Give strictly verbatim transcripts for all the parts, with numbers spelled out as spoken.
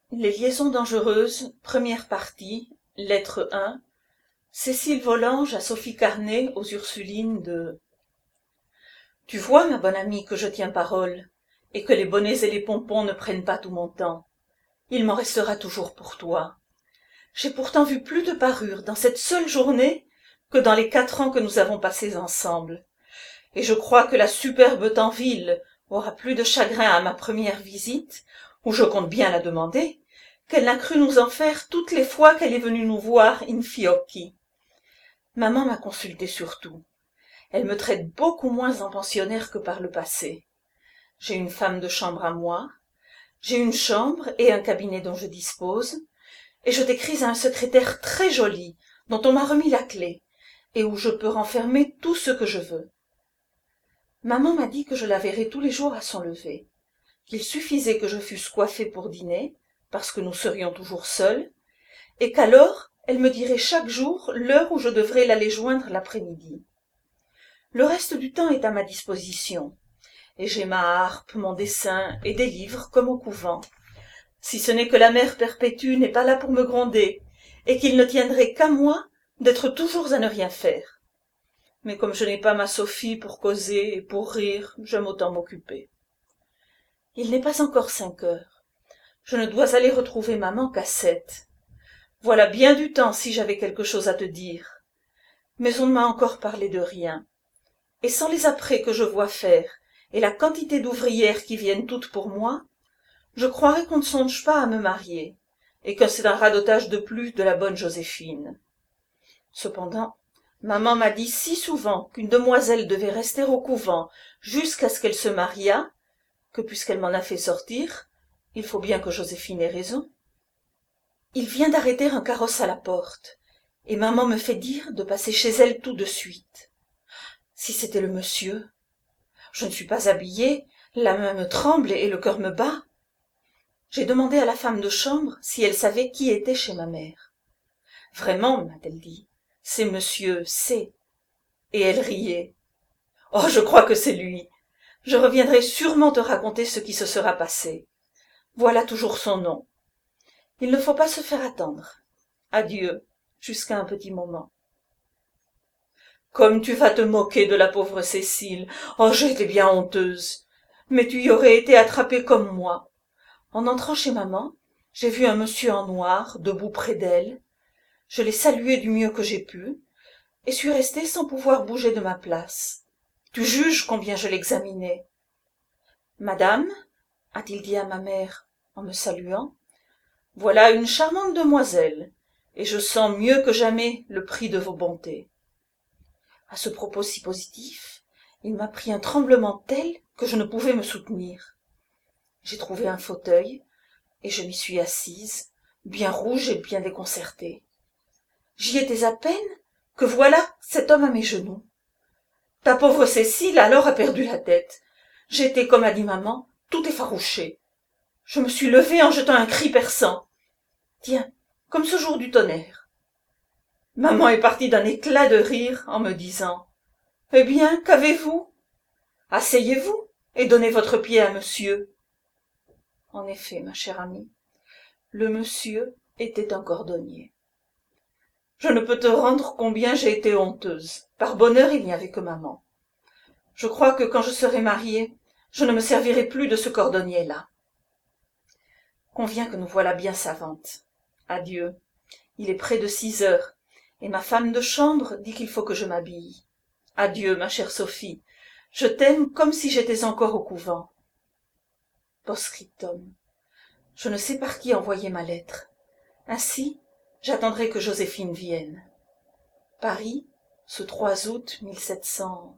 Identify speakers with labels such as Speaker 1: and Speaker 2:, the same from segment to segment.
Speaker 1: Les liaisons dangereuses, première partie, lettre un, Cécile Volanges à Sophie Carnet aux Ursulines de... Tu vois, ma bonne amie, que je tiens parole, et que les bonnets et les pompons ne prennent pas tout mon temps. Il m'en restera toujours pour toi. J'ai pourtant vu plus de parures dans cette seule journée que dans les quatre ans que nous avons passés ensemble. Et je crois que la superbe Tanville aura plus de chagrin à ma première visite, où je compte bien la demander, qu'elle n'a cru nous en faire toutes les fois qu'elle est venue nous voir in fiocchi. Maman m'a consultée sur tout. Elle me traite beaucoup moins en pensionnaire que par le passé. J'ai une femme de chambre à moi, j'ai une chambre et un cabinet dont je dispose, et je t'écris à un secrétaire très joli, dont on m'a remis la clé, et où je peux renfermer tout ce que je veux. Maman m'a dit que je la verrais tous les jours à son lever, qu'il suffisait que je fusse coiffée pour dîner, parce que nous serions toujours seuls, et qu'alors elle me dirait chaque jour l'heure où je devrais l'aller joindre l'après-midi. Le reste du temps est à ma disposition, et j'ai ma harpe, mon dessin et des livres comme au couvent, si ce n'est que la mère perpétue n'est pas là pour me gronder, et qu'il ne tiendrait qu'à moi d'être toujours à ne rien faire. Mais comme je n'ai pas ma Sophie pour causer et pour rire, j'aime autant m'occuper. Il n'est pas encore cinq heures. Je ne dois aller retrouver maman qu'à sept. Voilà bien du temps si j'avais quelque chose à te dire. Mais on ne m'a encore parlé de rien. Et sans les apprêts que je vois faire, et la quantité d'ouvrières qui viennent toutes pour moi, je croirais qu'on ne songe pas à me marier, et que c'est un radotage de plus de la bonne Joséphine. Cependant, maman m'a dit si souvent qu'une demoiselle devait rester au couvent jusqu'à ce qu'elle se mariât, que puisqu'elle m'en a fait sortir, il faut bien que Joséphine ait raison. Il vient d'arrêter un carrosse à la porte, et maman me fait dire de passer chez elle tout de suite. Si c'était le monsieur. Je ne suis pas habillée, la main me tremble et le cœur me bat. J'ai demandé à la femme de chambre si elle savait qui était chez ma mère. Vraiment, m'a-t-elle dit, c'est monsieur C. Et elle riait. Oh, je crois que c'est lui. Je reviendrai sûrement te raconter ce qui se sera passé. Voilà toujours son nom. Il ne faut pas se faire attendre. Adieu, jusqu'à un petit moment. Comme tu vas te moquer de la pauvre Cécile. Oh, j'ai été bien honteuse. Mais tu y aurais été attrapée comme moi. En entrant chez maman, j'ai vu un monsieur en noir, debout près d'elle. Je l'ai salué du mieux que j'ai pu, et suis restée sans pouvoir bouger de ma place. Tu juges combien je l'examinais. Madame, a-t-il dit à ma mère, en me saluant, voilà une charmante demoiselle, et je sens mieux que jamais le prix de vos bontés. À ce propos si positif, il m'a pris un tremblement tel que je ne pouvais me soutenir. J'ai trouvé un fauteuil, et je m'y suis assise, bien rouge et bien déconcertée. J'y étais à peine, que voilà cet homme à mes genoux. Ta pauvre Cécile alors a perdu la tête. J'étais, comme a dit maman, tout effarouchée. Je me suis levée en jetant un cri perçant. Tiens, comme ce jour du tonnerre. Maman est partie d'un éclat de rire en me disant « Eh bien, qu'avez-vous ? Asseyez-vous et donnez votre pied à monsieur. » En effet, ma chère amie, le monsieur était un cordonnier. Je ne peux te rendre combien j'ai été honteuse. Par bonheur, il n'y avait que maman. Je crois que quand je serai mariée, je ne me servirai plus de ce cordonnier-là. Conviens que nous voilà bien savantes. Adieu. Il est près de six heures, et ma femme de chambre dit qu'il faut que je m'habille. Adieu, ma chère Sophie. Je t'aime comme si j'étais encore au couvent. Post-scriptum. Je ne sais par qui envoyer ma lettre. Ainsi, j'attendrai que Joséphine vienne. Paris, ce trois août mille sept cents.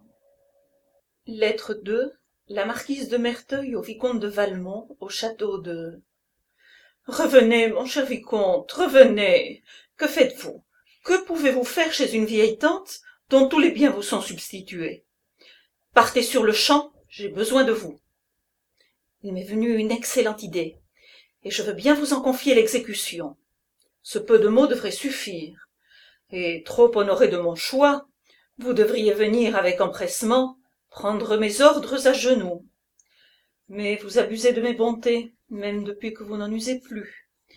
Speaker 1: Lettre deux. La marquise de Merteuil au vicomte de Valmont, au château de... Revenez, mon cher vicomte, revenez. Que faites-vous? Que pouvez-vous faire chez une vieille tante dont tous les biens vous sont substitués? Partez sur le champ, j'ai besoin de vous. Il m'est venu une excellente idée, et je veux bien vous en confier l'exécution. Ce peu de mots devrait suffire, et trop honoré de mon choix, vous devriez venir avec empressement prendre mes ordres à genoux. Mais vous abusez de mes bontés, même depuis que vous n'en usez plus.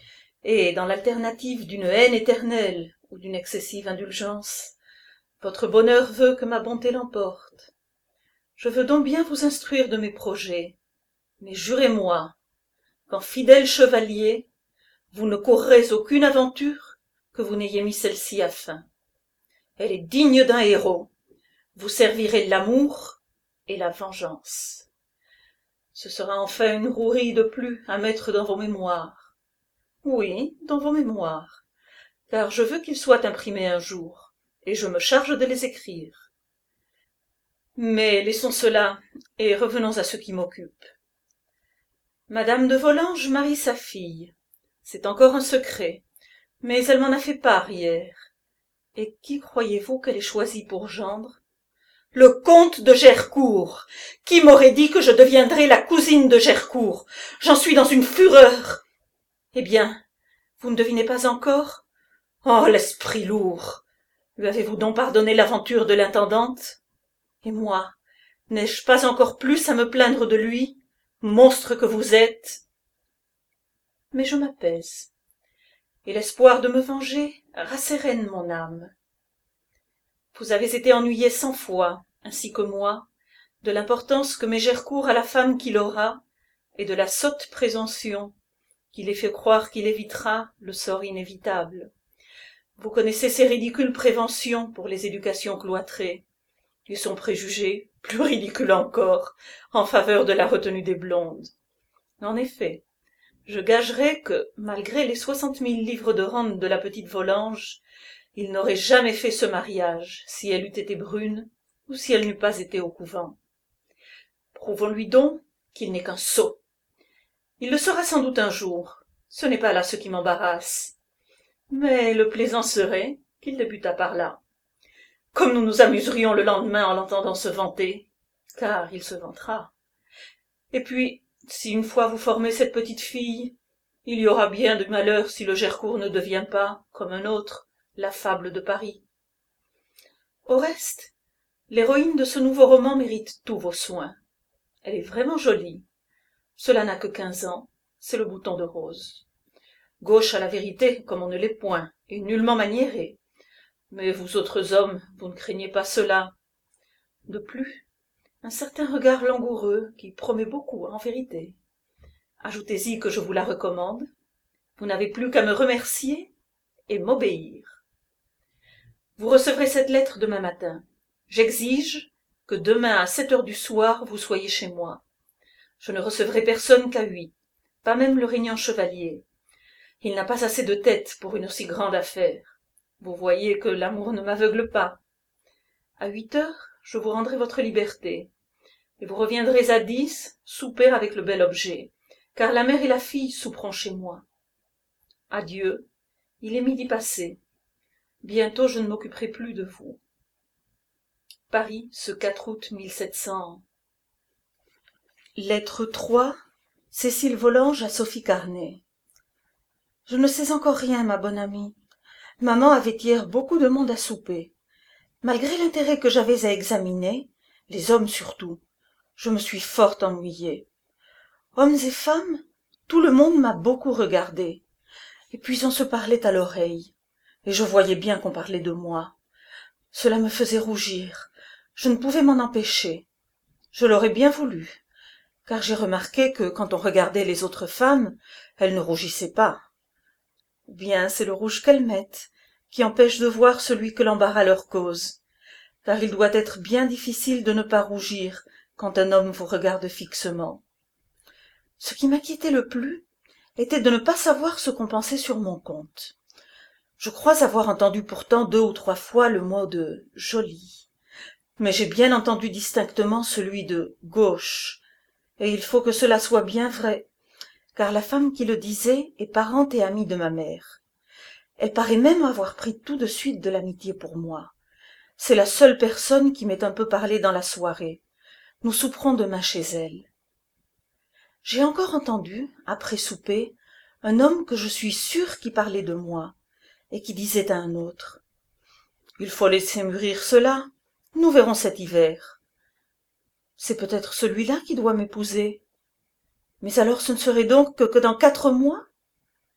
Speaker 1: et dans l'alternative d'une haine éternelle ou d'une excessive indulgence, votre bonheur veut que ma bonté l'emporte. Je veux donc bien vous instruire de mes projets, mais jurez-moi qu'en fidèle chevalier, vous ne courrez aucune aventure que vous n'ayez mis celle-ci à fin. Elle est digne d'un héros. Vous servirez l'amour et la vengeance. Ce sera enfin une rouerie de plus à mettre dans vos mémoires. Oui, dans vos mémoires, car je veux qu'ils soient imprimés un jour, et je me charge de les écrire. Mais laissons cela, et revenons à ce qui m'occupe. Madame de Volanges marie sa fille. C'est encore un secret, mais elle m'en a fait part hier. Et qui croyez-vous qu'elle ait choisi pour gendre? Le comte de Gercourt. Qui m'aurait dit que je deviendrais la cousine de Gercourt? J'en suis dans une fureur. Eh bien, vous ne devinez pas encore? Oh, l'esprit lourd! Lui avez-vous donc pardonné l'aventure de l'intendante? Et moi, n'ai-je pas encore plus à me plaindre de lui, monstre que vous êtes? Mais je m'apaise, et l'espoir de me venger rassérène mon âme. Vous avez été ennuyé cent fois, ainsi que moi, de l'importance que met Gercourt à la femme qu'il aura, et de la sotte présomption qui les fait croire qu'il évitera le sort inévitable. Vous connaissez ses ridicules préventions pour les éducations cloîtrées, et son préjugé, plus ridicule encore, en faveur de la retenue des blondes. En effet, je gagerais que, malgré les soixante mille livres de rente de la petite Volanges, il n'aurait jamais fait ce mariage, si elle eût été brune, ou si elle n'eût pas été au couvent. Prouvons-lui donc qu'il n'est qu'un sot. Il le sera sans doute un jour, ce n'est pas là ce qui m'embarrasse. Mais le plaisant serait qu'il débutât par là. Comme nous nous amuserions le lendemain en l'entendant se vanter, car il se vantera. Et puis, si une fois vous formez cette petite fille, il y aura bien de malheur si le Gercourt ne devient pas, comme un autre, la fable de Paris. Au reste, l'héroïne de ce nouveau roman mérite tous vos soins. Elle est vraiment jolie. Cela n'a que quinze ans, c'est le bouton de rose. Gauche à la vérité, comme on ne l'est point, et nullement maniérée. Mais vous autres hommes, vous ne craignez pas cela. De plus, un certain regard langoureux qui promet beaucoup en vérité. Ajoutez-y que je vous la recommande. Vous n'avez plus qu'à me remercier et m'obéir. Vous recevrez cette lettre demain matin. J'exige que demain à sept heures du soir vous soyez chez moi. Je ne recevrai personne qu'à huit, pas même le régnant chevalier. Il n'a pas assez de tête pour une aussi grande affaire. Vous voyez que l'amour ne m'aveugle pas. À huit heures, je vous rendrai votre liberté, et vous reviendrez à dix souper avec le bel objet, car la mère et la fille souperont chez moi. Adieu, il est midi passé. Bientôt je ne m'occuperai plus de vous. Paris, ce quatre août mille sept cents. Lettre trois. Cécile Volanges à Sophie Carnet. Je ne sais encore rien, ma bonne amie. Maman avait hier beaucoup de monde à souper. Malgré l'intérêt que j'avais à examiner, les hommes surtout, je me suis fort ennuyée. Hommes et femmes, tout le monde m'a beaucoup regardée. Et puis on se parlait à l'oreille, et je voyais bien qu'on parlait de moi. Cela me faisait rougir. Je ne pouvais m'en empêcher. Je l'aurais bien voulu, car j'ai remarqué que quand on regardait les autres femmes, elles ne rougissaient pas. Ou bien c'est le rouge qu'elles mettent, qui empêche de voir celui que l'embarras leur cause, car il doit être bien difficile de ne pas rougir quand un homme vous regarde fixement. Ce qui m'inquiétait le plus était de ne pas savoir ce qu'on pensait sur mon compte. Je crois avoir entendu pourtant deux ou trois fois le mot de « jolie », mais j'ai bien entendu distinctement celui de « gauche », et il faut que cela soit bien vrai, car la femme qui le disait est parente et amie de ma mère. Elle paraît même avoir pris tout de suite de l'amitié pour moi. C'est la seule personne qui m'ait un peu parlé dans la soirée. Nous souperons demain chez elle. J'ai encore entendu, après souper, un homme que je suis sûre qui parlait de moi, et qui disait à un autre « Il faut laisser mûrir cela, nous verrons cet hiver. » C'est peut-être celui-là qui doit m'épouser. Mais alors ce ne serait donc que, que dans quatre mois?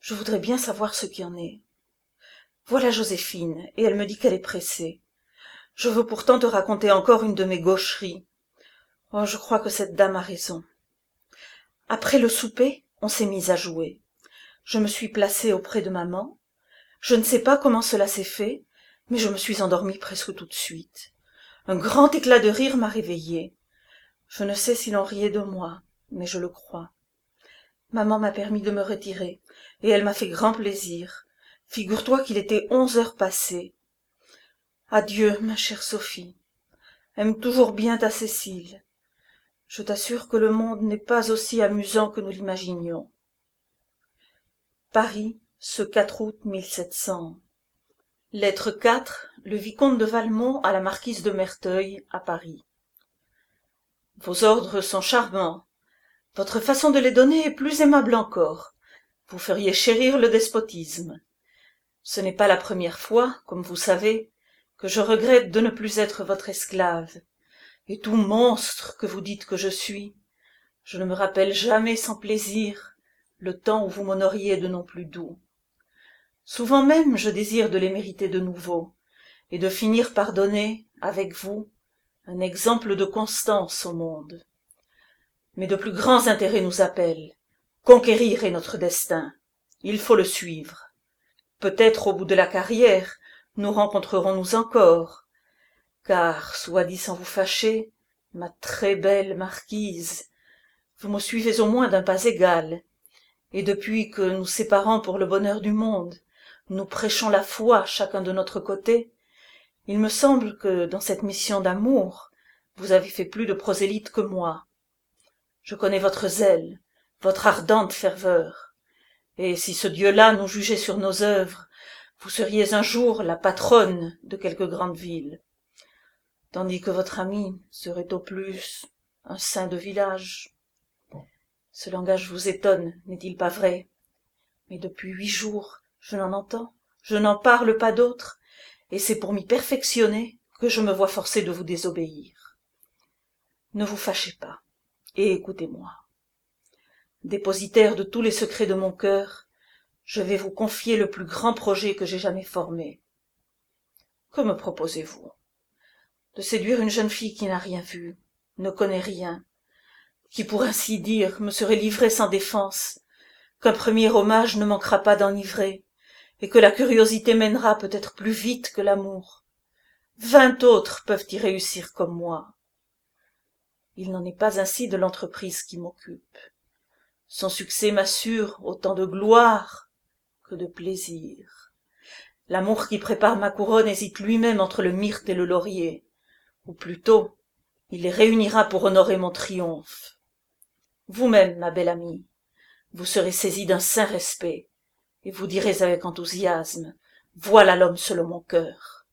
Speaker 1: Je voudrais bien savoir ce qui en est. Voilà Joséphine, et elle me dit qu'elle est pressée. Je veux pourtant te raconter encore une de mes gaucheries. Oh, je crois que cette dame a raison. Après le souper, on s'est mis à jouer. Je me suis placée auprès de maman. Je ne sais pas comment cela s'est fait, mais je me suis endormie presque tout de suite. Un grand éclat de rire m'a réveillée. Je ne sais si l'on riait de moi, mais je le crois. Maman m'a permis de me retirer, et elle m'a fait grand plaisir. Figure-toi qu'il était onze heures passées. Adieu, ma chère Sophie. Aime toujours bien ta Cécile. Je t'assure que le monde n'est pas aussi amusant que nous l'imaginions. Paris, ce quatre août mille sept cents. Lettre quatre. Le vicomte de Valmont à la marquise de Merteuil, à Paris. Vos ordres sont charmants. Votre façon de les donner est plus aimable encore. Vous feriez chérir le despotisme. Ce n'est pas la première fois, comme vous savez, que je regrette de ne plus être votre esclave. Et tout monstre que vous dites que je suis, je ne me rappelle jamais sans plaisir le temps où vous m'honoriez de noms plus doux. Souvent même je désire de les mériter de nouveau, et de finir par donner, avec vous, un exemple de constance au monde. Mais de plus grands intérêts nous appellent. Conquérir est notre destin. Il faut le suivre. Peut-être au bout de la carrière, nous rencontrerons-nous encore. Car, soit dit sans vous fâcher, ma très belle marquise, vous me suivez au moins d'un pas égal, et depuis que nous séparons pour le bonheur du monde, nous prêchons la foi chacun de notre côté, il me semble que dans cette mission d'amour, vous avez fait plus de prosélytes que moi. Je connais votre zèle, votre ardente ferveur, et si ce Dieu-là nous jugeait sur nos œuvres, vous seriez un jour la patronne de quelque grande ville, tandis que votre ami serait au plus un saint de village. Ce langage vous étonne, n'est-il pas vrai? Mais depuis huit jours, je n'en entends, je n'en parle pas d'autre, et c'est pour m'y perfectionner que je me vois forcé de vous désobéir. Ne vous fâchez pas, et écoutez-moi. Dépositaire de tous les secrets de mon cœur, je vais vous confier le plus grand projet que j'ai jamais formé. Que me proposez-vous? De séduire une jeune fille qui n'a rien vu, ne connaît rien, qui pour ainsi dire me serait livrée sans défense, qu'un premier hommage ne manquera pas d'enivrer, et que la curiosité mènera peut-être plus vite que l'amour. Vingt autres peuvent y réussir comme moi. Il n'en est pas ainsi de l'entreprise qui m'occupe. Son succès m'assure autant de gloire que de plaisir. L'amour qui prépare ma couronne hésite lui-même entre le myrte et le laurier, ou plutôt, il les réunira pour honorer mon triomphe. Vous-même, ma belle amie, vous serez saisie d'un saint respect, et vous direz avec enthousiasme, voilà l'homme selon mon cœur.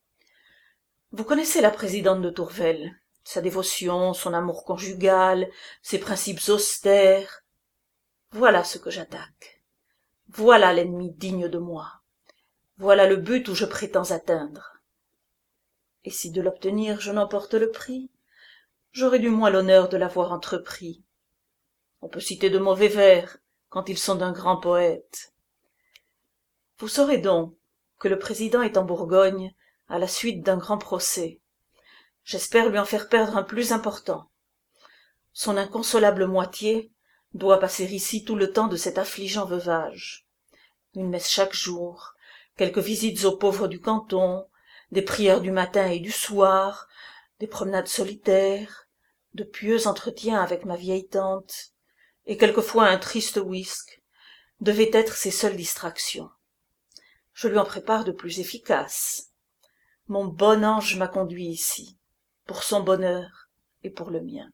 Speaker 1: Vous connaissez la présidente de Tourvel, sa dévotion, son amour conjugal, ses principes austères. Voilà ce que j'attaque. Voilà l'ennemi digne de moi. Voilà le but où je prétends atteindre. Et si de l'obtenir je n'emporte le prix, j'aurai du moins l'honneur de l'avoir entrepris. On peut citer de mauvais vers quand ils sont d'un grand poète. Vous saurez donc que le président est en Bourgogne à la suite d'un grand procès. J'espère lui en faire perdre un plus important. Son inconsolable moitié doit passer ici tout le temps de cet affligeant veuvage. Une messe chaque jour, quelques visites aux pauvres du canton, des prières du matin et du soir, des promenades solitaires, de pieux entretiens avec ma vieille tante, et quelquefois un triste whisk, devaient être ses seules distractions. Je lui en prépare de plus efficaces. Mon bon ange m'a conduit ici, pour son bonheur et pour le mien.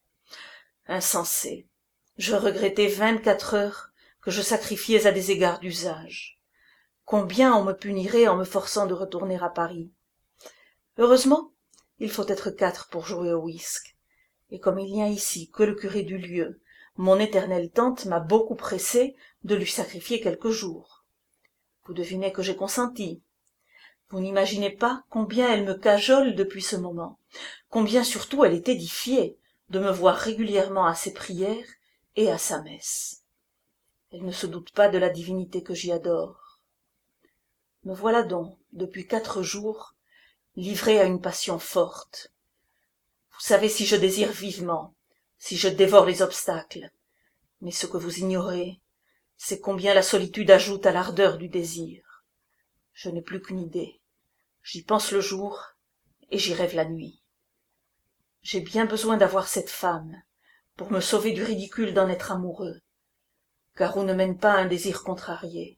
Speaker 1: Insensé, je regrettais vingt-quatre heures que je sacrifiais à des égards d'usage. Combien on me punirait en me forçant de retourner à Paris. Heureusement, il faut être quatre pour jouer au whisk, et comme il n'y a ici que le curé du lieu, mon éternelle tante m'a beaucoup pressé de lui sacrifier quelques jours. Vous devinez que j'ai consenti. Vous n'imaginez pas combien elle me cajole depuis ce moment, combien surtout elle est édifiée de me voir régulièrement à ses prières et à sa messe. Elle ne se doute pas de la divinité que j'y adore. Me voilà donc, depuis quatre jours, livré à une passion forte. Vous savez si je désire vivement, si je dévore les obstacles. Mais ce que vous ignorez, c'est combien la solitude ajoute à l'ardeur du désir. Je n'ai plus qu'une idée. J'y pense le jour et j'y rêve la nuit. J'ai bien besoin d'avoir cette femme pour me sauver du ridicule d'en être amoureux, car où ne mène pas un désir contrarié.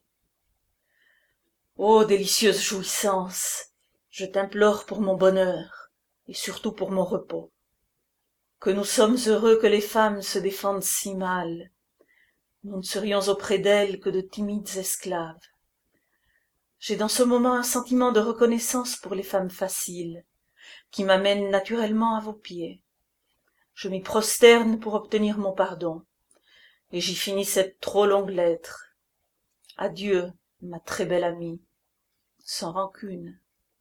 Speaker 1: Ô délicieuse jouissance, je t'implore pour mon bonheur et surtout pour mon repos. Que nous sommes heureux que les femmes se défendent si mal. Nous ne serions auprès d'elles que de timides esclaves. J'ai dans ce moment un sentiment de reconnaissance pour les femmes faciles, qui m'amène naturellement à vos pieds. Je m'y prosterne pour obtenir mon pardon, et j'y finis cette trop longue lettre. Adieu, ma très belle amie, sans rancune.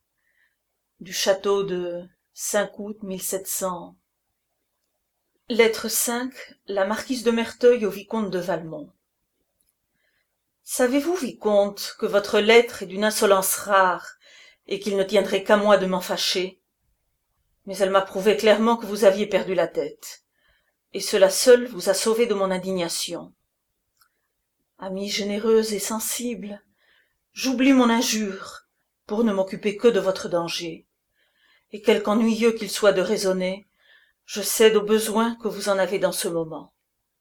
Speaker 1: Du château de cinq août mille sept cents. Lettre cinq. La marquise de Merteuil au vicomte de Valmont. Savez-vous, vicomte, que votre lettre est d'une insolence rare, et qu'il ne tiendrait qu'à moi de m'en fâcher? Mais elle m'a prouvé clairement que vous aviez perdu la tête, et cela seul vous a sauvé de mon indignation. Amie généreuse et sensible, j'oublie mon injure pour ne m'occuper que de votre danger, et quelque ennuyeux qu'il soit de raisonner, je cède au besoin que vous en avez dans ce moment.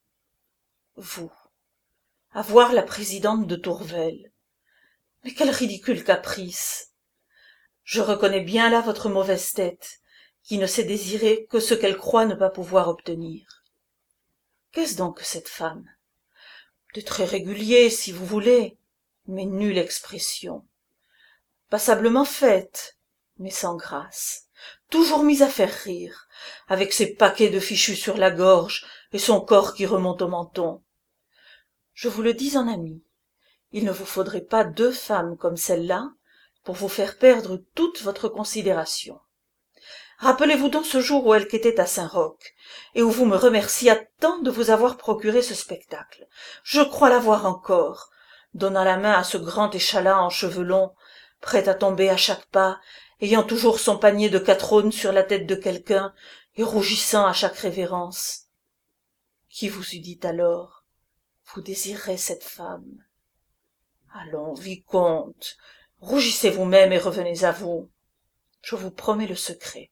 Speaker 1: Vous, avoir la présidente de Tourvel, mais quel ridicule caprice! Je reconnais bien là votre mauvaise tête, qui ne sait désirer que ce qu'elle croit ne pas pouvoir obtenir. Qu'est-ce donc que cette femme? Des traits réguliers, si vous voulez, mais nulle expression. Passablement faite, mais sans grâce. Toujours mise à faire rire, avec ses paquets de fichus sur la gorge et son corps qui remonte au menton. Je vous le dis en ami, il ne vous faudrait pas deux femmes comme celle-là pour vous faire perdre toute votre considération. Rappelez-vous donc ce jour où elle quêtait à Saint-Roch, et où vous me remerciâtes tant de vous avoir procuré ce spectacle. Je crois la voir encore, donnant la main à ce grand échalas en cheveux longs, prêt à tomber à chaque pas, ayant toujours son panier de quatre aunes sur la tête de quelqu'un, et rougissant à chaque révérence. Qui vous eût dit alors? Vous désirerez cette femme. Allons, vicomte, rougissez vous-même et revenez à vous. Je vous promets le secret.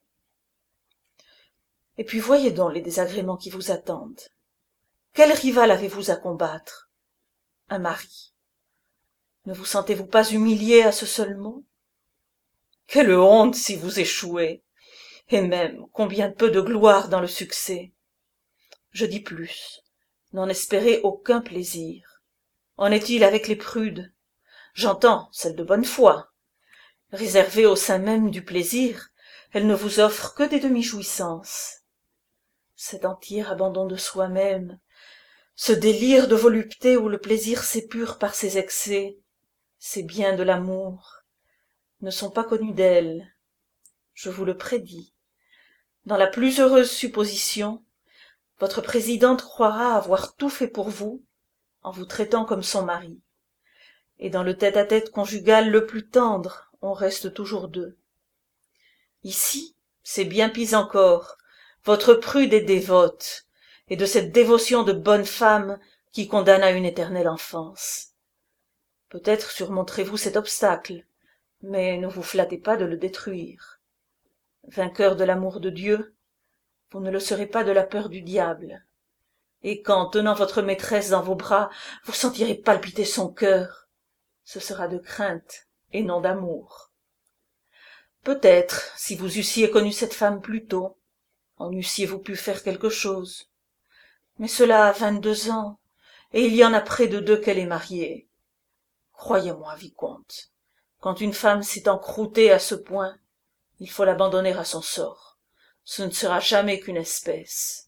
Speaker 1: Et puis voyez donc les désagréments qui vous attendent. Quel rival avez-vous à combattre? Un mari. Ne vous sentez-vous pas humilié à ce seul mot? Quelle honte si vous échouez! Et même, combien peu de gloire dans le succès! Je dis plus, n'en espérez aucun plaisir. En est-il avec les prudes? J'entends celles de bonne foi. Réservées au sein même du plaisir, elles ne vous offrent que des demi-jouissances. Cet entier abandon de soi-même, ce délire de volupté où le plaisir s'épure par ses excès, ces biens de l'amour, ne sont pas connus d'elle. Je vous le prédis. Dans la plus heureuse supposition, votre présidente croira avoir tout fait pour vous, en vous traitant comme son mari. Et dans le tête-à-tête conjugal le plus tendre, on reste toujours deux. Ici, c'est bien pis encore. Votre prude est dévote, et de cette dévotion de bonne femme qui condamne à une éternelle enfance. Peut-être surmonterez-vous cet obstacle, mais ne vous flattez pas de le détruire. Vainqueur de l'amour de Dieu, vous ne le serez pas de la peur du diable. Et quand, tenant votre maîtresse dans vos bras, vous sentirez palpiter son cœur, ce sera de crainte et non d'amour. Peut-être, si vous eussiez connu cette femme plus tôt, en eussiez-vous pu faire quelque chose. Mais cela a vingt-deux ans, et il y en a près de deux qu'elle est mariée. Croyez-moi, vicomte, quand une femme s'est encroûtée à ce point, il faut l'abandonner à son sort. Ce ne sera jamais qu'une espèce.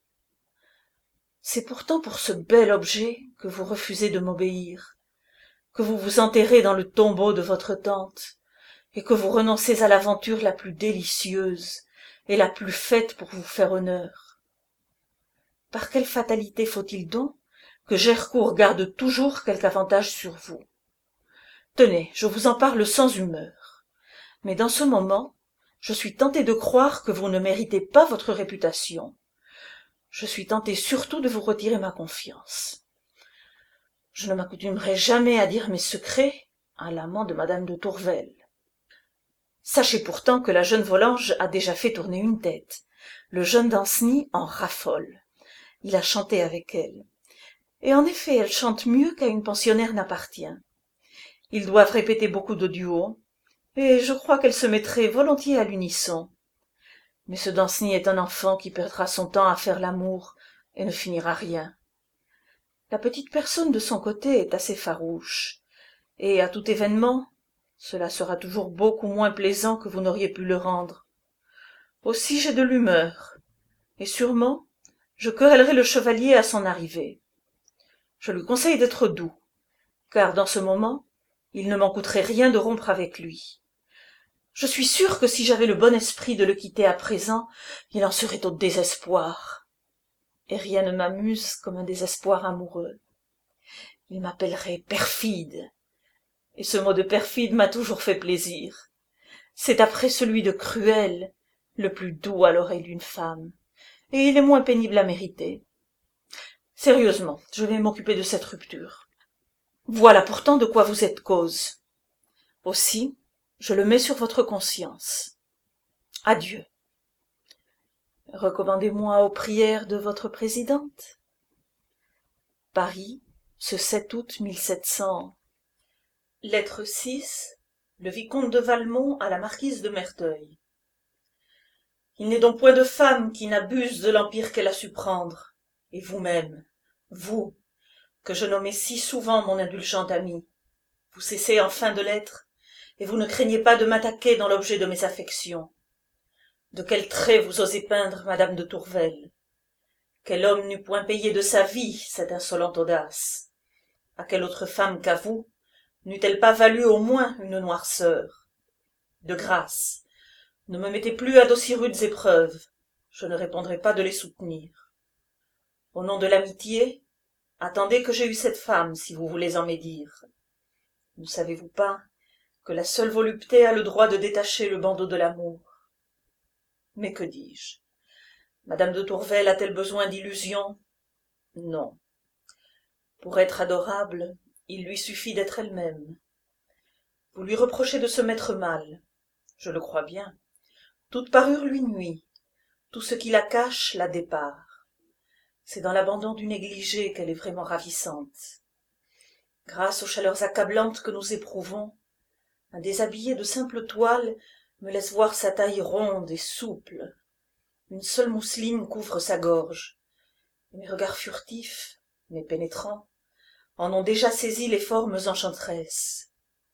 Speaker 1: C'est pourtant pour ce bel objet que vous refusez de m'obéir, que vous vous enterrez dans le tombeau de votre tante, et que vous renoncez à l'aventure la plus délicieuse et la plus faite pour vous faire honneur. Par quelle fatalité faut-il donc que Gercourt garde toujours quelque avantage sur vous. Tenez, je vous en parle sans humeur. Mais dans ce moment, je suis tentée de croire que vous ne méritez pas votre réputation. Je suis tentée surtout de vous retirer ma confiance. Je ne m'accoutumerai jamais à dire mes secrets à l'amant de madame de Tourvel. Sachez pourtant que la jeune Volanges a déjà fait tourner une tête. Le jeune Danceny en raffole. Il a chanté avec elle. Et en effet, elle chante mieux qu'à une pensionnaire n'appartient. Ils doivent répéter beaucoup de duos, et je crois qu'elle se mettrait volontiers à l'unisson. Mais ce Danceny est un enfant qui perdra son temps à faire l'amour et ne finira rien. La petite personne de son côté est assez farouche, et à tout événement, cela sera toujours beaucoup moins plaisant que vous n'auriez pu le rendre. Aussi j'ai de l'humeur, et sûrement je querellerai le chevalier à son arrivée. Je lui conseille d'être doux, car dans ce moment, il ne m'en coûterait rien de rompre avec lui. Je suis sûre que si j'avais le bon esprit de le quitter à présent, il en serait au désespoir. Et rien ne m'amuse comme un désespoir amoureux. Il m'appellerait perfide, et ce mot de perfide m'a toujours fait plaisir. C'est après celui de cruel, le plus doux à l'oreille d'une femme, et il est moins pénible à mériter. Sérieusement, je vais m'occuper de cette rupture. Voilà pourtant de quoi vous êtes cause. Aussi, je le mets sur votre conscience. Adieu. Recommandez-moi aux prières de votre présidente. Paris, ce sept août mille sept cents. Lettre six. Le vicomte de Valmont à la marquise de Merteuil. Il n'est donc point de femme qui n'abuse de l'empire qu'elle a su prendre. Et vous-même, vous, que je nommais si souvent mon indulgente amie, vous cessez enfin de l'être, et vous ne craignez pas de m'attaquer dans l'objet de mes affections. De quels traits vous osez peindre madame de Tourvel? Quel homme n'eût point payé de sa vie cette insolente audace? À quelle autre femme qu'à vous n'eût-elle pas valu au moins une noirceur? De grâce, ne me mettez plus à d'aussi rudes épreuves, je ne répondrai pas de les soutenir. Au nom de l'amitié, attendez que j'aie eu cette femme, si vous voulez en médire. Ne savez-vous pas que la seule volupté a le droit de détacher le bandeau de l'amour? Mais que dis-je? Madame de Tourvel a-t-elle besoin d'illusions? Non. Pour être adorable, il lui suffit d'être elle-même. Vous lui reprochez de se mettre mal. Je le crois bien. Toute parure lui nuit. Tout ce qui la cache la dépare. C'est dans l'abandon du négligé qu'elle est vraiment ravissante. Grâce aux chaleurs accablantes que nous éprouvons, un déshabillé de simple toile me laisse voir sa taille ronde et souple. Une seule mousseline couvre sa gorge, et mes regards furtifs, mais pénétrants, en ont déjà saisi les formes enchanteresses.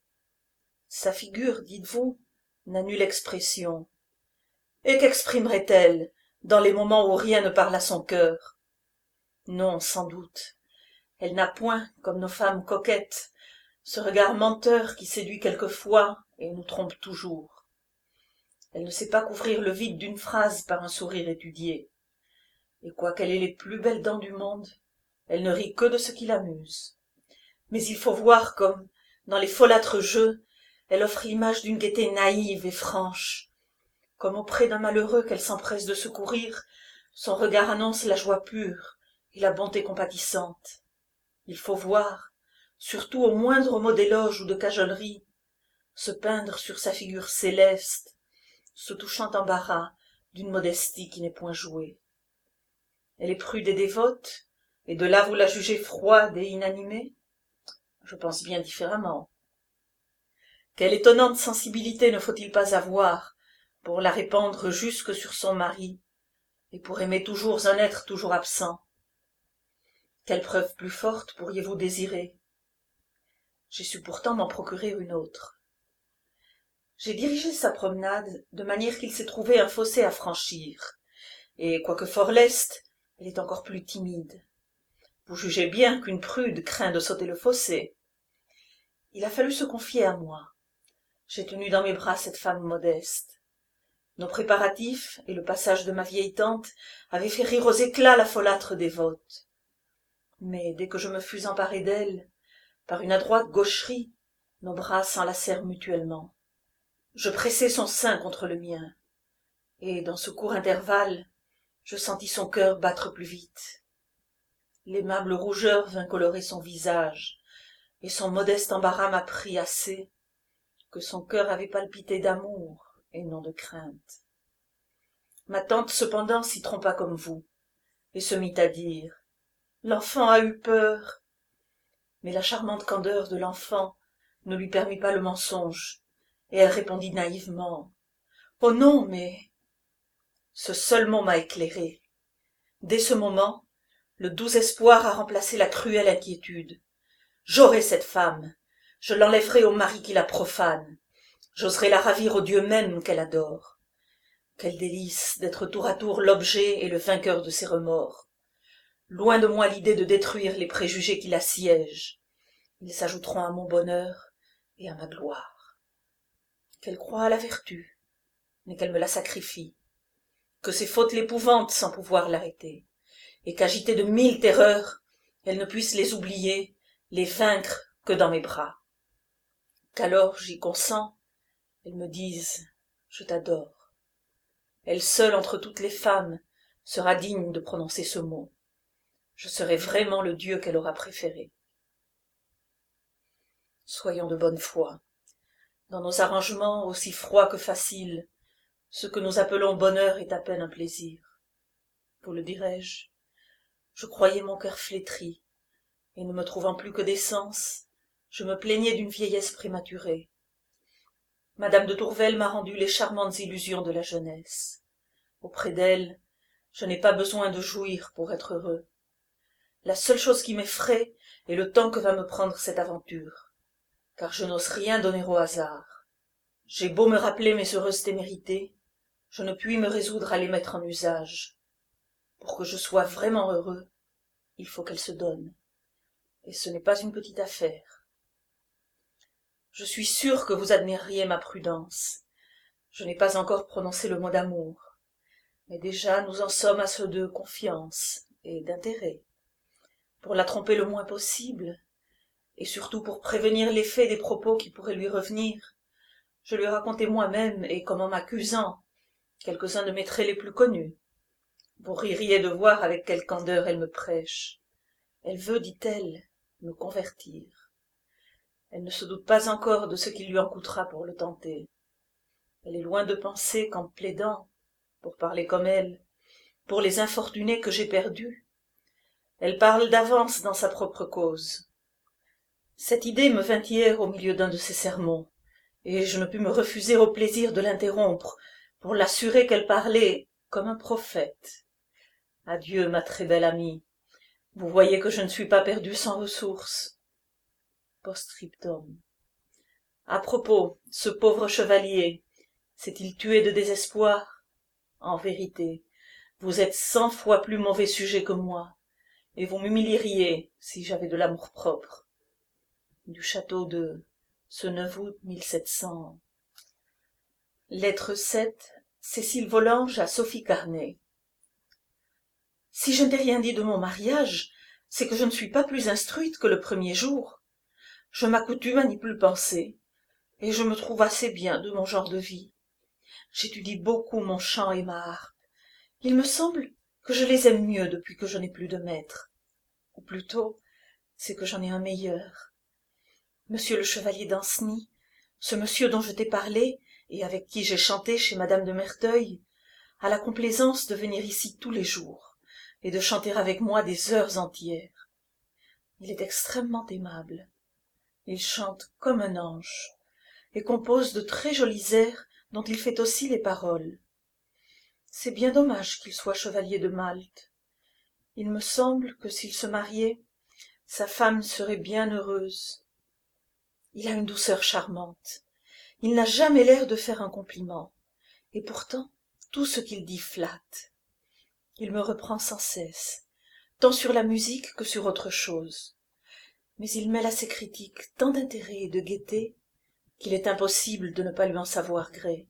Speaker 1: Sa figure, dites-vous, n'a nulle expression. Et qu'exprimerait-elle dans les moments où rien ne parle à son cœur? Non, sans doute, elle n'a point, comme nos femmes coquettes, ce regard menteur qui séduit quelquefois et nous trompe toujours. Elle ne sait pas couvrir le vide d'une phrase par un sourire étudié. Et quoiqu'elle ait les plus belles dents du monde, elle ne rit que de ce qui l'amuse. Mais il faut voir comme, dans les folâtres jeux, elle offre l'image d'une gaieté naïve et franche. Comme auprès d'un malheureux qu'elle s'empresse de secourir, son regard annonce la joie pure et la bonté compatissante. Il faut voir, surtout au moindre mot d'éloge ou de cajolerie, se peindre sur sa figure céleste, ce touchant embarras d'une modestie qui n'est point jouée. Elle est prude et dévote, et de là vous la jugez froide et inanimée? Je pense bien différemment. Quelle étonnante sensibilité ne faut-il pas avoir pour la répandre jusque sur son mari, et pour aimer toujours un être toujours absent? Quelle preuve plus forte pourriez-vous désirer? J'ai su pourtant m'en procurer une autre. J'ai dirigé sa promenade de manière qu'il s'est trouvé un fossé à franchir, et quoique fort leste, elle est encore plus timide. Vous jugez bien qu'une prude craint de sauter le fossé. Il a fallu se confier à moi. J'ai tenu dans mes bras cette femme modeste. Nos préparatifs et le passage de ma vieille tante avaient fait rire aux éclats la folâtre dévote. Mais dès que je me fus emparé d'elle, par une adroite gaucherie, nos bras s'enlacèrent mutuellement. Je pressai son sein contre le mien, et dans ce court intervalle, je sentis son cœur battre plus vite. L'aimable rougeur vint colorer son visage, et son modeste embarras m'apprit assez que son cœur avait palpité d'amour et non de crainte. Ma tante cependant s'y trompa comme vous, et se mit à dire « L'enfant a eu peur !» Mais la charmante candeur de l'enfant ne lui permit pas le mensonge, et elle répondit naïvement « Oh non, mais… » Ce seul mot m'a éclairé. Dès ce moment, le doux espoir a remplacé la cruelle inquiétude. J'aurai cette femme, je l'enlèverai au mari qui la profane, j'oserai la ravir au Dieu même qu'elle adore. Quel délice d'être tour à tour l'objet et le vainqueur de ses remords. Loin de moi l'idée de détruire les préjugés qui l'assiègent. Ils s'ajouteront à mon bonheur et à ma gloire. Qu'elle croie à la vertu, mais qu'elle me la sacrifie. Que ses fautes l'épouvantent sans pouvoir l'arrêter, et qu'agitée de mille terreurs, elle ne puisse les oublier, les vaincre que dans mes bras. Qu'alors j'y consens, elle me dise « Je t'adore ». Elle seule entre toutes les femmes sera digne de prononcer ce mot. Je serai vraiment le Dieu qu'elle aura préféré. Soyons de bonne foi. Dans nos arrangements aussi froids que faciles, ce que nous appelons bonheur est à peine un plaisir. Vous le dirai-je, je croyais mon cœur flétri, et ne me trouvant plus que d'essence, je me plaignais d'une vieillesse prématurée. Madame de Tourvel m'a rendu les charmantes illusions de la jeunesse. Auprès d'elle, je n'ai pas besoin de jouir pour être heureux. La seule chose qui m'effraie est le temps que va me prendre cette aventure, car je n'ose rien donner au hasard. J'ai beau me rappeler mes heureuses témérités, je ne puis me résoudre à les mettre en usage. Pour que je sois vraiment heureux, il faut qu'elle se donne, et ce n'est pas une petite affaire. Je suis sûr que vous admireriez ma prudence. Je n'ai pas encore prononcé le mot d'amour, mais déjà nous en sommes à ceux de confiance et d'intérêt. Pour la tromper le moins possible, et surtout pour prévenir l'effet des propos qui pourraient lui revenir, je lui racontai moi-même, et comme en m'accusant, quelques-uns de mes traits les plus connus. Vous ririez de voir avec quelle candeur elle me prêche. Elle veut, dit-elle, me convertir. Elle ne se doute pas encore de ce qu'il lui en coûtera pour le tenter. Elle est loin de penser qu'en plaidant, pour parler comme elle, pour les infortunés que j'ai perdus, elle parle d'avance dans sa propre cause. Cette idée me vint hier au milieu d'un de ses sermons, et je ne pus me refuser au plaisir de l'interrompre, pour l'assurer qu'elle parlait comme un prophète. Adieu, ma très belle amie. Vous voyez que je ne suis pas perdue sans ressources. Post-scriptum. À propos, ce pauvre chevalier, s'est-il tué de désespoir? En vérité, vous êtes cent fois plus mauvais sujet que moi, et vous m'humilieriez si j'avais de l'amour-propre. Du château de ce neuf août mille sept cents. Lettre sept. Cécile Volanges à Sophie Carnet. Si je ne t'ai rien dit de mon mariage, c'est que je ne suis pas plus instruite que le premier jour. Je m'accoutume à n'y plus penser, et je me trouve assez bien de mon genre de vie. J'étudie beaucoup mon chant et ma harpe. Il me semble que je les aime mieux depuis que je n'ai plus de maître. Ou plutôt, c'est que j'en ai un meilleur. Monsieur le chevalier d'Ancenis, ce monsieur dont je t'ai parlé, et avec qui j'ai chanté chez madame de Merteuil, a la complaisance de venir ici tous les jours, et de chanter avec moi des heures entières. Il est extrêmement aimable. Il chante comme un ange, et compose de très jolis airs dont il fait aussi les paroles. C'est bien dommage qu'il soit chevalier de Malte. Il me semble que s'il se mariait, sa femme serait bien heureuse. Il a une douceur charmante. Il n'a jamais l'air de faire un compliment, et pourtant tout ce qu'il dit flatte. Il me reprend sans cesse, tant sur la musique que sur autre chose. Mais il mêle à ses critiques tant d'intérêt et de gaieté qu'il est impossible de ne pas lui en savoir gré.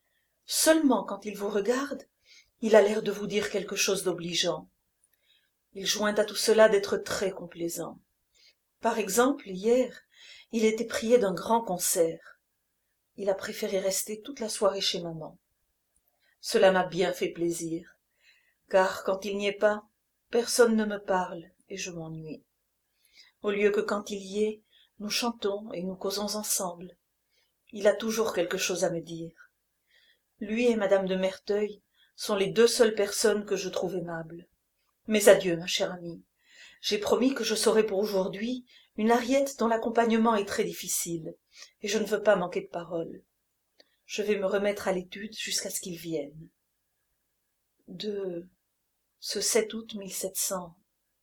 Speaker 1: Seulement quand il vous regarde, il a l'air de vous dire quelque chose d'obligeant. Il joint à tout cela d'être très complaisant. Par exemple, hier, il était prié d'un grand concert. Il a préféré rester toute la soirée chez maman. Cela m'a bien fait plaisir, car quand il n'y est pas, personne ne me parle et je m'ennuie. Au lieu que quand il y est, nous chantons et nous causons ensemble. Il a toujours quelque chose à me dire. Lui et madame de Merteuil sont les deux seules personnes que je trouve aimables. Mais adieu, ma chère amie. J'ai promis que je saurais pour aujourd'hui une ariette dont l'accompagnement est très difficile, et je ne veux pas manquer de parole. Je vais me remettre à l'étude jusqu'à ce qu'il vienne. De ce sept août mille sept cents.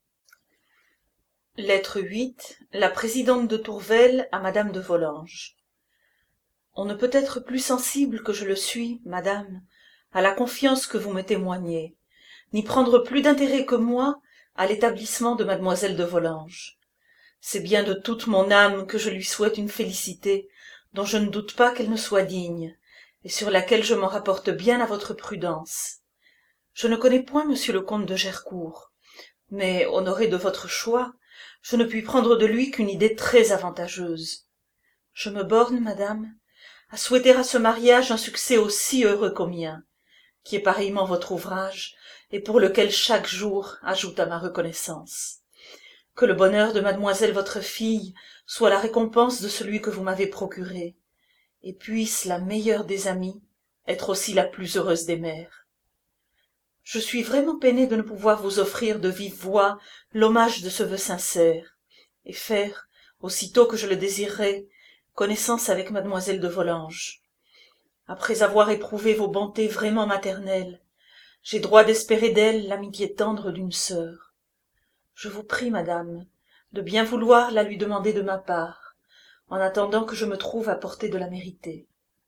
Speaker 1: Lettre huit. La présidente de Tourvel à madame de Volanges. On ne peut être plus sensible que je le suis, madame, à la confiance que vous me témoignez, ni prendre plus d'intérêt que moi à l'établissement de mademoiselle de Volanges. C'est bien de toute mon âme que je lui souhaite une félicité dont je ne doute pas qu'elle ne soit digne, et sur laquelle je m'en rapporte bien à votre prudence. Je ne connais point monsieur le comte de Gercourt, mais, honoré de votre choix, je ne puis prendre de lui qu'une idée très avantageuse. Je me borne, madame, à souhaiter à ce mariage un succès aussi heureux qu'au mien, qui est pareillement votre ouvrage, et pour lequel chaque jour ajoute à ma reconnaissance. Que le bonheur de mademoiselle votre fille soit la récompense de celui que vous m'avez procuré, et puisse la meilleure des amies être aussi la plus heureuse des mères. Je suis vraiment peinée de ne pouvoir vous offrir de vive voix l'hommage de ce vœu sincère, et faire, aussitôt que je le désirerai, connaissance avec mademoiselle de Volanges. Après avoir éprouvé vos bontés vraiment maternelles, j'ai droit d'espérer d'elle l'amitié tendre d'une sœur. Je vous prie, madame, de bien vouloir la lui demander de ma part, en attendant que je me trouve à portée de la mériter.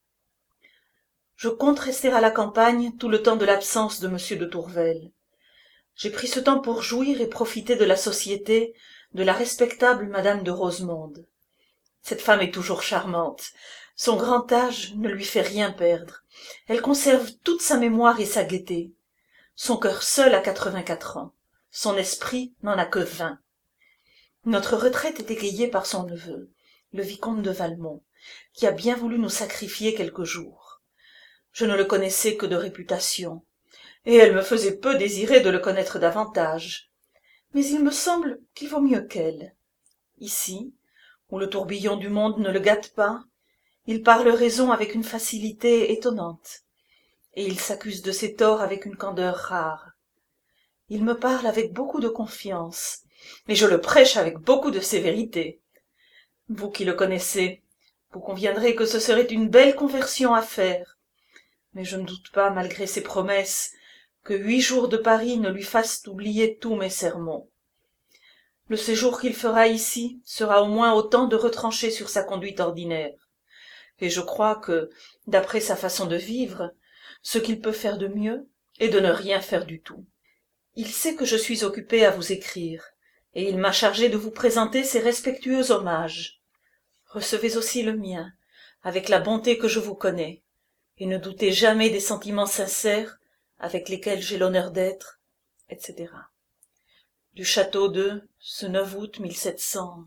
Speaker 1: Je compte rester à la campagne tout le temps de l'absence de monsieur de Tourvel. J'ai pris ce temps pour jouir et profiter de la société de la respectable madame de Rosemonde. Cette femme est toujours charmante. Son grand âge ne lui fait rien perdre. Elle conserve toute sa mémoire et sa gaieté. Son cœur seul a quatre-vingt-quatre ans. Son esprit n'en a que vingt. Notre retraite est égayée par son neveu, le vicomte de Valmont, qui a bien voulu nous sacrifier quelques jours. Je ne le connaissais que de réputation, et elle me faisait peu désirer de le connaître davantage. Mais il me semble qu'il vaut mieux qu'elle. Ici, où le tourbillon du monde ne le gâte pas, il parle raison avec une facilité étonnante, et il s'accuse de ses torts avec une candeur rare. Il me parle avec beaucoup de confiance, mais je le prêche avec beaucoup de sévérité. Vous qui le connaissez, vous conviendrez que ce serait une belle conversion à faire, mais je ne doute pas, malgré ses promesses, que huit jours de Paris ne lui fassent oublier tous mes sermons. Le séjour qu'il fera ici sera au moins autant de retranché sur sa conduite ordinaire, et je crois que, d'après sa façon de vivre, ce qu'il peut faire de mieux est de ne rien faire du tout. Il sait que je suis occupée à vous écrire, et il m'a chargé de vous présenter ses respectueux hommages. Recevez aussi le mien, avec la bonté que je vous connais, et ne doutez jamais des sentiments sincères avec lesquels j'ai l'honneur d'être, et cetera. Du château de ce neuf août mille sept cents.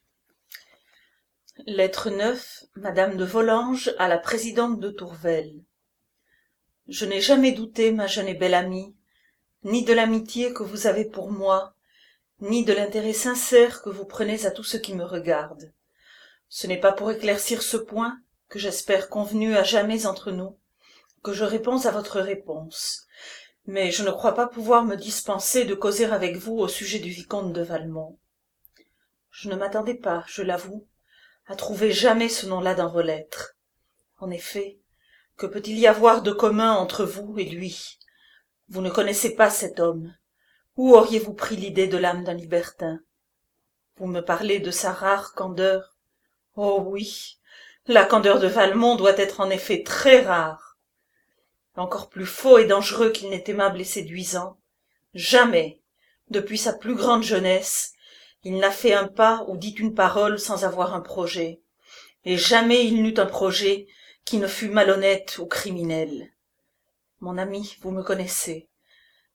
Speaker 1: Lettre neuf. Madame de Volanges à la présidente de Tourvel. Je n'ai jamais douté, ma jeune et belle amie, ni de l'amitié que vous avez pour moi, ni de l'intérêt sincère que vous prenez à tout ce qui me regarde. Ce n'est pas pour éclaircir ce point, que j'espère convenu à jamais entre nous, que je réponds à votre réponse, mais je ne crois pas pouvoir me dispenser de causer avec vous au sujet du vicomte de Valmont. Je ne m'attendais pas, je l'avoue, à trouver jamais ce nom-là dans vos lettres. En effet, que peut-il y avoir de commun entre vous et lui? Vous ne connaissez pas cet homme. Où auriez-vous pris l'idée de l'âme d'un libertin? Vous me parlez de sa rare candeur. Oh oui, la candeur de Valmont doit être en effet très rare. Encore plus faux et dangereux qu'il n'est aimable et séduisant. Jamais, depuis sa plus grande jeunesse, il n'a fait un pas ou dit une parole sans avoir un projet, et jamais il n'eut un projet qui ne fût malhonnête ou criminel. Mon ami, vous me connaissez.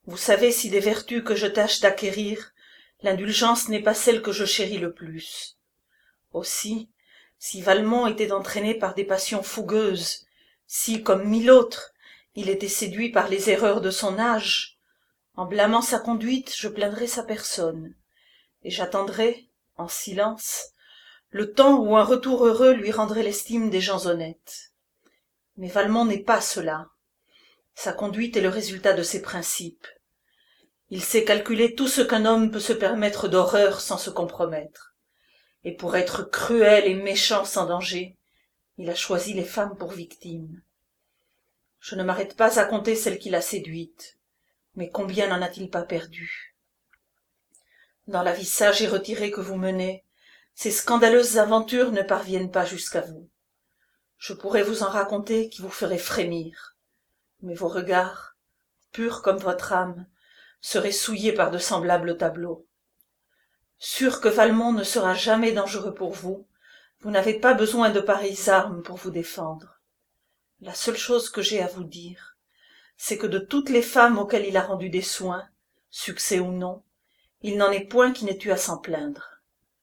Speaker 1: Vous savez si des vertus que je tâche d'acquérir, l'indulgence n'est pas celle que je chéris le plus. Aussi, si Valmont était entraîné par des passions fougueuses, si, comme mille autres, il était séduit par les erreurs de son âge, en blâmant sa conduite, je plaindrais sa personne, et j'attendrais, en silence, le temps où un retour heureux lui rendrait l'estime des gens honnêtes. Mais Valmont n'est pas cela. Sa conduite est le résultat de ses principes. Il sait calculer tout ce qu'un homme peut se permettre d'horreur sans se compromettre. Et pour être cruel et méchant sans danger, il a choisi les femmes pour victimes. Je ne m'arrête pas à compter celles qu'il a séduites, mais combien n'en a-t-il pas perdu? Dans la vie sage et retirée que vous menez, ces scandaleuses aventures ne parviennent pas jusqu'à vous. Je pourrais vous en raconter qui vous feraient frémir, mais vos regards, purs comme votre âme, seraient souillés par de semblables tableaux. Sûr que Valmont ne sera jamais dangereux pour vous, vous n'avez pas besoin de pareilles armes pour vous défendre. La seule chose que j'ai à vous dire, c'est que de toutes les femmes auxquelles il a rendu des soins, succès ou non, il n'en est point qui n'ait eu à s'en plaindre.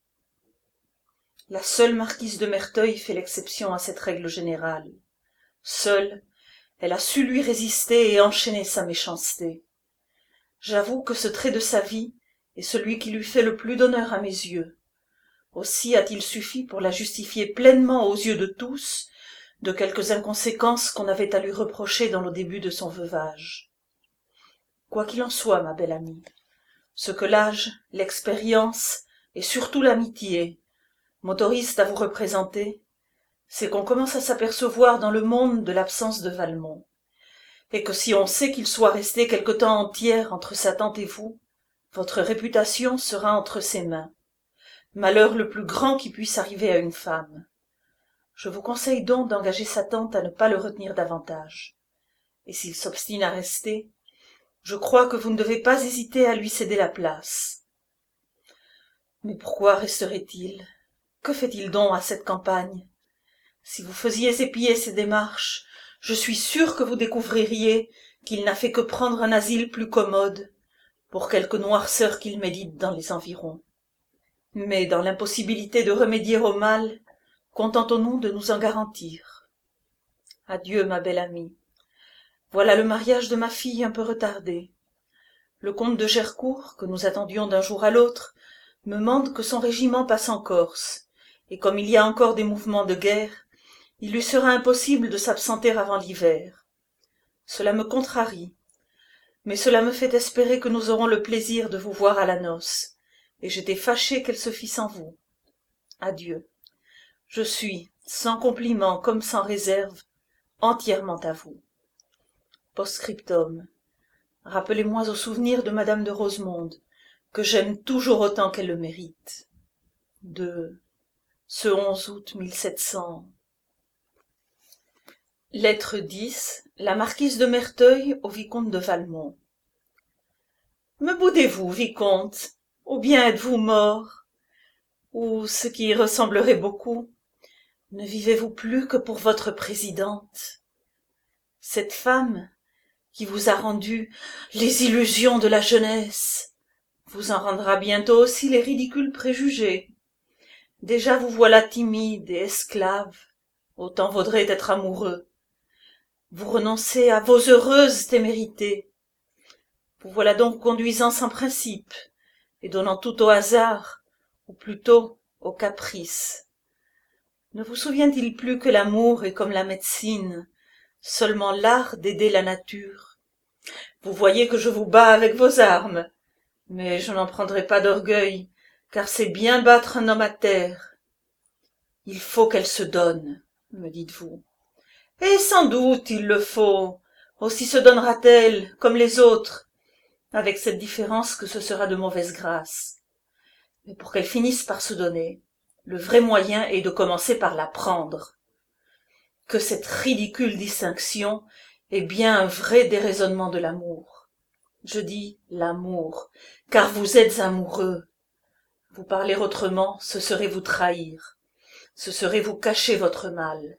Speaker 1: La seule marquise de Merteuil fait l'exception à cette règle générale. Seule, elle a su lui résister et enchaîner sa méchanceté. J'avoue que ce trait de sa vie est celui qui lui fait le plus d'honneur à mes yeux. Aussi a-t-il suffi pour la justifier pleinement aux yeux de tous de quelques inconséquences qu'on avait à lui reprocher dans le début de son veuvage. Quoi qu'il en soit, ma belle amie, ce que l'âge, l'expérience et surtout l'amitié m'autorisent à vous représenter, c'est qu'on commence à s'apercevoir dans le monde de l'absence de Valmont, et que si on sait qu'il soit resté quelque temps entier entre sa tante et vous, votre réputation sera entre ses mains. Malheur le plus grand qui puisse arriver à une femme. Je vous conseille donc d'engager sa tante à ne pas le retenir davantage. Et s'il s'obstine à rester, je crois que vous ne devez pas hésiter à lui céder la place. Mais pourquoi resterait-il? Que fait-il donc à cette campagne? Si vous faisiez épier ses démarches, je suis sûre que vous découvririez qu'il n'a fait que prendre un asile plus commode pour quelque noirceur qu'il médite dans les environs. Mais dans l'impossibilité de remédier au mal, contentons-nous de nous en garantir. Adieu, ma belle amie. Voilà le mariage de ma fille un peu retardé. Le comte de Gercourt, que nous attendions d'un jour à l'autre, me mande que son régiment passe en Corse, et comme il y a encore des mouvements de guerre, il lui sera impossible de s'absenter avant l'hiver. Cela me contrarie, mais cela me fait espérer que nous aurons le plaisir de vous voir à la noce, et j'étais fâchée qu'elle se fît sans vous. Adieu. Je suis, sans compliment comme sans réserve, entièrement à vous. Post-scriptum. Rappelez-moi au souvenir de Madame de Rosemonde, que j'aime toujours autant qu'elle le mérite. De ce onze août mille sept cents. Lettre dix. La marquise de Merteuil au vicomte de Valmont. Me boudez-vous, vicomte, ou bien êtes-vous mort? Ou, ce qui y ressemblerait beaucoup, ne vivez-vous plus que pour votre présidente? Cette femme, qui vous a rendu les illusions de la jeunesse, vous en rendra bientôt aussi les ridicules préjugés. Déjà vous voilà timide et esclave, autant vaudrait être amoureux. Vous renoncez à vos heureuses témérités. Vous voilà donc conduisant sans principe, et donnant tout au hasard, ou plutôt au caprice. Ne vous souvient-il plus que l'amour est comme la médecine, seulement l'art d'aider la nature? Vous voyez que je vous bats avec vos armes, mais je n'en prendrai pas d'orgueil, car c'est bien battre un homme à terre. Il faut qu'elle se donne, me dites-vous. Et sans doute il le faut, aussi se donnera-t-elle, comme les autres, avec cette différence que ce sera de mauvaise grâce. Mais pour qu'elle finisse par se donner, le vrai moyen est de commencer par la prendre. Que cette ridicule distinction est bien un vrai déraisonnement de l'amour. Je dis l'amour, car vous êtes amoureux. Vous parler autrement, ce serait vous trahir, ce serait vous cacher votre mal.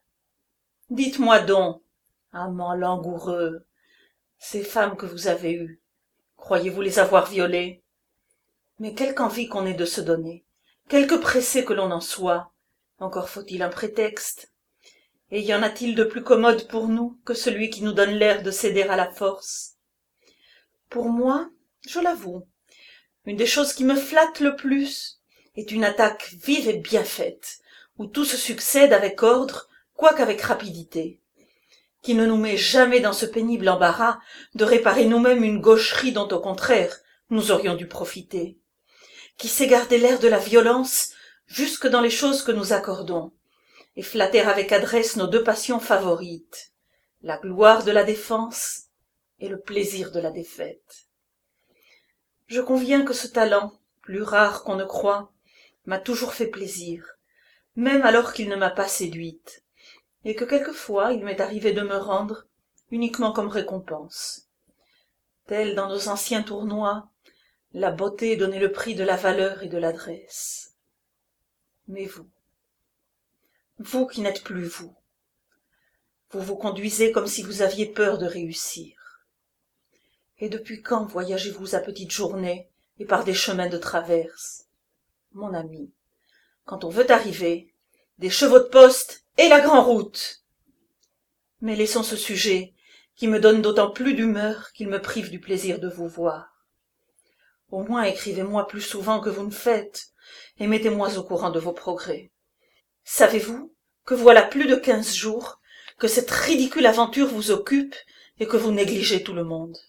Speaker 1: Dites-moi donc, amant langoureux, ces femmes que vous avez eues, Croyez-vous les avoir violés? Mais quelque envie qu'on ait de se donner, quelque pressé que l'on en soit, encore faut-il un prétexte. Et y en a-t-il de plus commode pour nous que celui qui nous donne l'air de céder à la force? Pour moi, je l'avoue, une des choses qui me flattent le plus est une attaque vive et bien faite, où tout se succède avec ordre, quoique avec rapidité, qui ne nous met jamais dans ce pénible embarras de réparer nous-mêmes une gaucherie dont au contraire nous aurions dû profiter, qui sait garder l'air de la violence jusque dans les choses que nous accordons, et flatter avec adresse nos deux passions favorites, la gloire de la défense et le plaisir de la défaite. Je conviens que ce talent, plus rare qu'on ne croit, m'a toujours fait plaisir, même alors qu'il ne m'a pas séduite, et que quelquefois il m'est arrivé de me rendre uniquement comme récompense. Tel dans nos anciens tournois, la beauté donnait le prix de la valeur et de l'adresse. Mais vous, vous qui n'êtes plus vous, vous vous conduisez comme si vous aviez peur de réussir. Et depuis quand voyagez-vous à petites journées et par des chemins de traverse? Mon ami, quand on veut arriver, des chevaux de poste et la grande route. Mais laissons ce sujet, qui me donne d'autant plus d'humeur qu'il me prive du plaisir de vous voir. Au moins écrivez-moi plus souvent que vous ne faites, et mettez-moi au courant de vos progrès. Savez-vous que voilà plus de quinze jours que cette ridicule aventure vous occupe et que vous négligez tout le monde?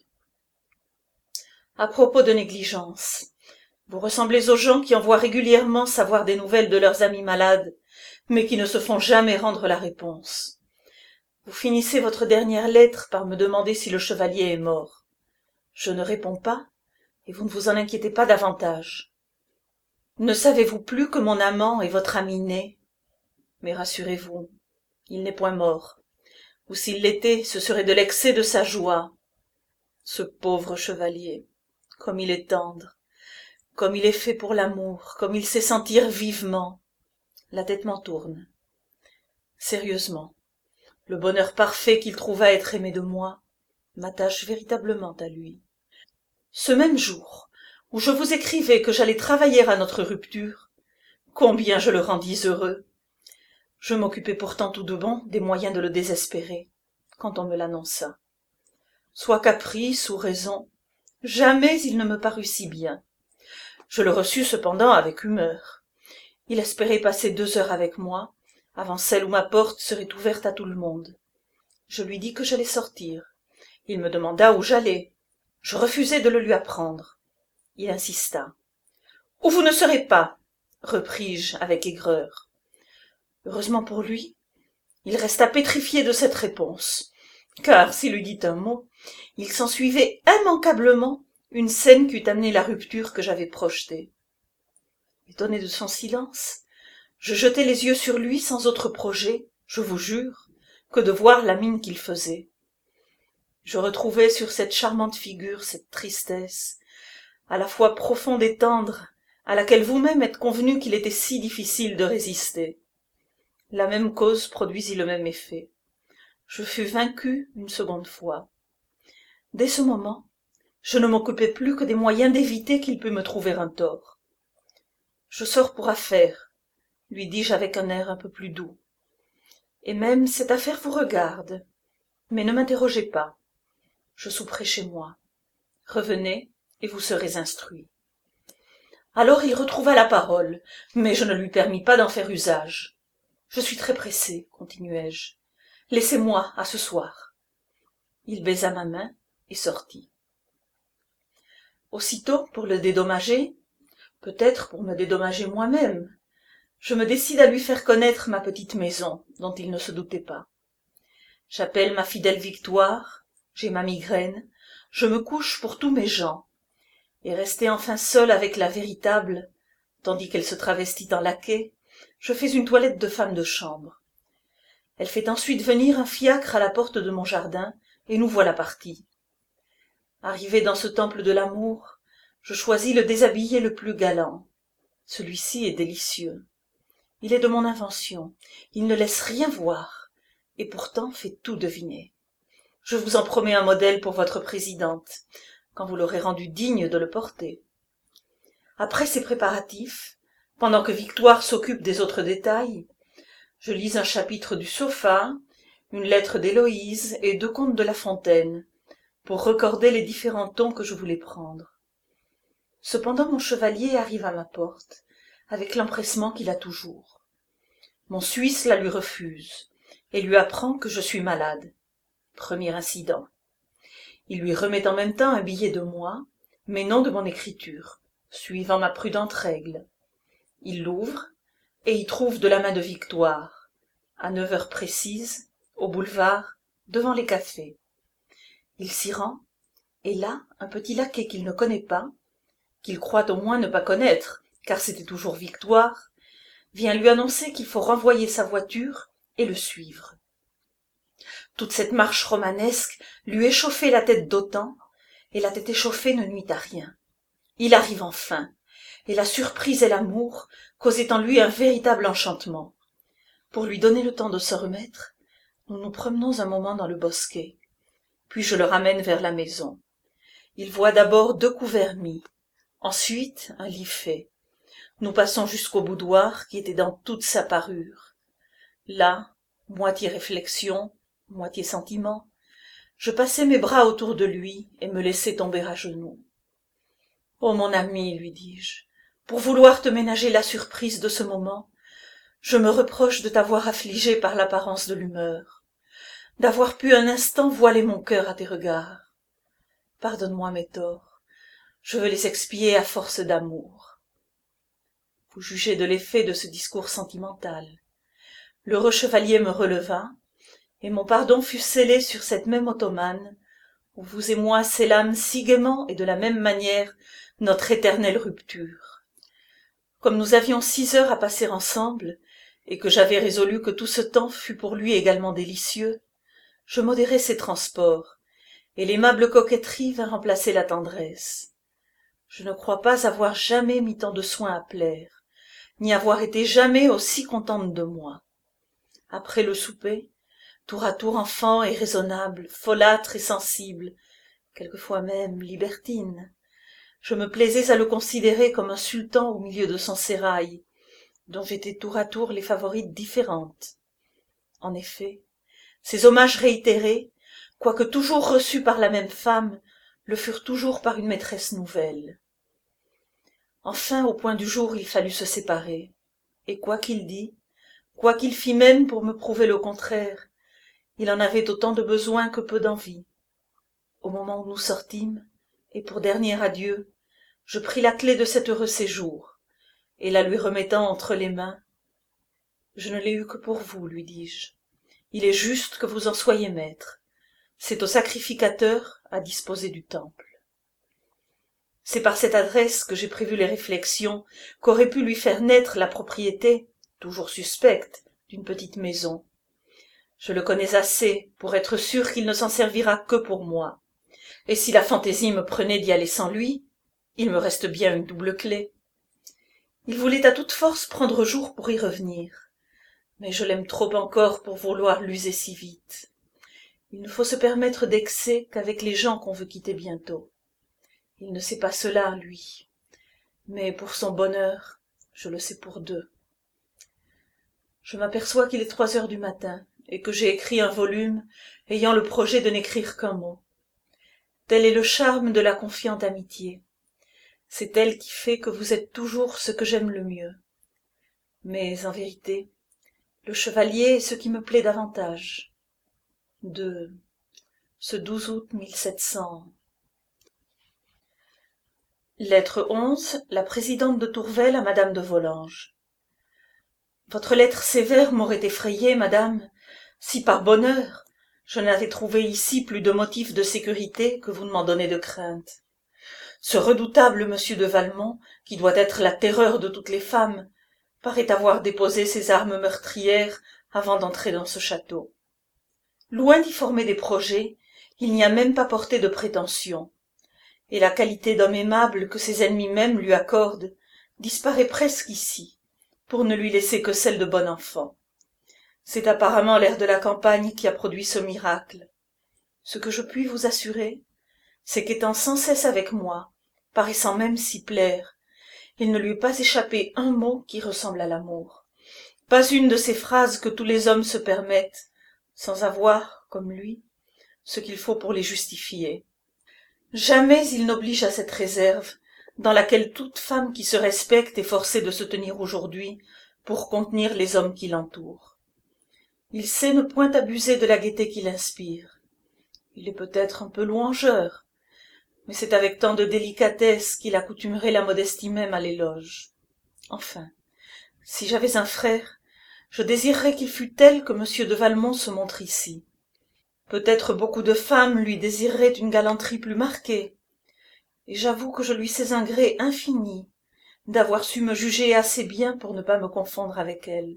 Speaker 1: À propos de négligence, vous ressemblez aux gens qui envoient régulièrement savoir des nouvelles de leurs amis malades, mais qui ne se font jamais rendre la réponse. Vous finissez votre dernière lettre par me demander si le chevalier est mort. Je ne réponds pas, et vous ne vous en inquiétez pas davantage. Ne savez-vous plus que mon amant est votre ami né? Mais rassurez-vous, il n'est point mort, ou s'il l'était, ce serait de l'excès de sa joie. Ce pauvre chevalier, comme il est tendre, comme il est fait pour l'amour, comme il sait sentir vivement. La tête m'en tourne. Sérieusement, le bonheur parfait qu'il trouva être aimé de moi m'attache véritablement à lui. Ce même jour où je vous écrivais que j'allais travailler à notre rupture, combien je le rendis heureux. Je m'occupais pourtant tout de bon des moyens de le désespérer, quand on me l'annonça. Soit caprice ou raison, jamais il ne me parut si bien. Je le reçus cependant avec humeur. Il espérait passer deux heures avec moi, avant celle où ma porte serait ouverte à tout le monde. Je lui dis que j'allais sortir. Il me demanda où j'allais. Je refusai de le lui apprendre. Il insista. « Où vous ne serez pas ?» repris-je avec aigreur. Heureusement pour lui, il resta pétrifié de cette réponse, car s'il eût dit un mot, il s'ensuivait immanquablement une scène qu'eût amené la rupture que j'avais projetée. Étonné de son silence, je jetai les yeux sur lui sans autre projet, je vous jure, que de voir la mine qu'il faisait. Je retrouvai sur cette charmante figure cette tristesse, à la fois profonde et tendre, à laquelle vous-même êtes convenu qu'il était si difficile de résister. La même cause produisit le même effet. Je fus vaincu une seconde fois. Dès ce moment, je ne m'occupais plus que des moyens d'éviter qu'il pût me trouver un tort. « Je sors pour affaire, » lui dis-je avec un air un peu plus doux. « Et même cette affaire vous regarde. Mais ne m'interrogez pas. Je souperai chez moi. Revenez, et vous serez instruit. » Alors il retrouva la parole, mais je ne lui permis pas d'en faire usage. « Je suis très pressé, continuai-je. Laissez-moi à ce soir. » Il baisa ma main et sortit. Aussitôt, pour le dédommager, peut-être pour me dédommager moi-même, je me décide à lui faire connaître ma petite maison, dont il ne se doutait pas. J'appelle ma fidèle Victoire, j'ai ma migraine, je me couche pour tous mes gens, et restée enfin seule avec la véritable, tandis qu'elle se travestit en laquais, je fais une toilette de femme de chambre. Elle fait ensuite venir un fiacre à la porte de mon jardin, et nous voilà partis. Arrivé dans ce temple de l'amour, je choisis le déshabillé le plus galant. Celui-ci est délicieux. Il est de mon invention, il ne laisse rien voir, et pourtant fait tout deviner. Je vous en promets un modèle pour votre présidente. quand vous l'aurez rendu digne de le porter. Après ces préparatifs, pendant que Victoire s'occupe des autres détails, je lis un chapitre du Sofa, une lettre d'Héloïse et deux contes de La Fontaine, pour recorder les différents tons que je voulais prendre. Cependant mon chevalier arrive à ma porte, avec l'empressement qu'il a toujours. Mon Suisse la lui refuse, et lui apprend que je suis malade. Premier incident. Il lui remet en même temps un billet de moi, mais non de mon écriture, suivant ma prudente règle. Il l'ouvre, et y trouve de la main de Victoire, à neuf heures précises, au boulevard, devant les cafés. Il s'y rend, et là, un petit laquais qu'il ne connaît pas, qu'il croit au moins ne pas connaître, car c'était toujours Victoire, vient lui annoncer qu'il faut renvoyer sa voiture et le suivre. Toute cette marche romanesque lui échauffait la tête d'autant, et la tête échauffée ne nuit à rien. Il arrive enfin, et la surprise et l'amour causaient en lui un véritable enchantement. Pour lui donner le temps de se remettre, nous nous promenons un moment dans le bosquet, puis je le ramène vers la maison. Il voit d'abord deux couverts mis, ensuite un lit fait. Nous passons jusqu'au boudoir qui était dans toute sa parure. Là, moitié réflexion, moitié sentiment, je passai mes bras autour de lui et me laissai tomber à genoux. « Oh mon ami, lui dis-je, pour vouloir te ménager la surprise de ce moment, je me reproche de t'avoir affligé par l'apparence de l'humeur, d'avoir pu un instant voiler mon cœur à tes regards. Pardonne-moi mes torts, je veux les expier à force d'amour. » Vous jugez de l'effet de ce discours sentimental. L'heureux chevalier me releva, et mon pardon fut scellé sur cette même ottomane, où vous et moi scellâmes si gaiement et de la même manière notre éternelle rupture. Comme nous avions six heures à passer ensemble, et que j'avais résolu que tout ce temps fût pour lui également délicieux, je modérai ses transports, et l'aimable coquetterie vint remplacer la tendresse. Je ne crois pas avoir jamais mis tant de soin à plaire, ni avoir été jamais aussi contente de moi. Après le souper, tour à tour enfant et raisonnable, folâtre et sensible, quelquefois même libertine, je me plaisais à le considérer comme un sultan au milieu de son sérail, dont j'étais tour à tour les favorites différentes. En effet, ces hommages réitérés, quoique toujours reçus par la même femme, le furent toujours par une maîtresse nouvelle. Enfin, au point du jour, il fallut se séparer, et quoi qu'il dît, quoi qu'il fît même pour me prouver le contraire, il en avait autant de besoin que peu d'envie. Au moment où nous sortîmes, et pour dernier adieu, je pris la clé de cet heureux séjour, et la lui remettant entre les mains, « Je ne l'ai eu que pour vous, lui dis-je. Il est juste que vous en soyez maître. C'est au sacrificateur à disposer du temple. » C'est par cette adresse que j'ai prévu les réflexions qu'aurait pu lui faire naître la propriété, toujours suspecte, d'une petite maison. Je le connais assez pour être sûr qu'il ne s'en servira que pour moi. Et si la fantaisie me prenait d'y aller sans lui, il me reste bien une double clé. Il voulait à toute force prendre jour pour y revenir, mais je l'aime trop encore pour vouloir l'user si vite. Il ne faut se permettre d'excès qu'avec les gens qu'on veut quitter bientôt. Il ne sait pas cela, lui, mais pour son bonheur, je le sais pour deux. Je m'aperçois qu'il est trois heures du matin, et que j'ai écrit un volume ayant le projet de n'écrire qu'un mot. Tel est le charme de la confiante amitié. C'est elle qui fait que vous êtes toujours ce que j'aime le mieux. Mais en vérité, le chevalier est ce qui me plaît davantage. De ce douze août mille sept cents. Lettre onze, la présidente de Tourvel à madame de Volanges. Votre lettre sévère m'aurait effrayée, madame, si par bonheur je n'avais trouvé ici plus de motifs de sécurité que vous ne m'en donnez de crainte. Ce redoutable monsieur de Valmont, qui doit être la terreur de toutes les femmes, paraît avoir déposé ses armes meurtrières avant d'entrer dans ce château. Loin d'y former des projets, il n'y a même pas porté de prétentions, et la qualité d'homme aimable que ses ennemis même lui accordent disparaît presque ici, pour ne lui laisser que celle de bon enfant. C'est apparemment l'air de la campagne qui a produit ce miracle. Ce que je puis vous assurer, c'est qu'étant sans cesse avec moi, paraissant même s'y plaire, il ne lui est pas échappé un mot qui ressemble à l'amour. Pas une de ces phrases que tous les hommes se permettent, sans avoir, comme lui, ce qu'il faut pour les justifier. Jamais il n'oblige à cette réserve, dans laquelle toute femme qui se respecte est forcée de se tenir aujourd'hui pour contenir les hommes qui l'entourent. Il sait ne point abuser de la gaieté qu'il inspire. Il est peut-être un peu louangeur, mais c'est avec tant de délicatesse qu'il accoutumerait la modestie même à l'éloge. Enfin, si j'avais un frère, je désirerais qu'il fût tel que monsieur de Valmont se montre ici. Peut-être beaucoup de femmes lui désireraient une galanterie plus marquée, et j'avoue que je lui sais un gré infini d'avoir su me juger assez bien pour ne pas me confondre avec elle.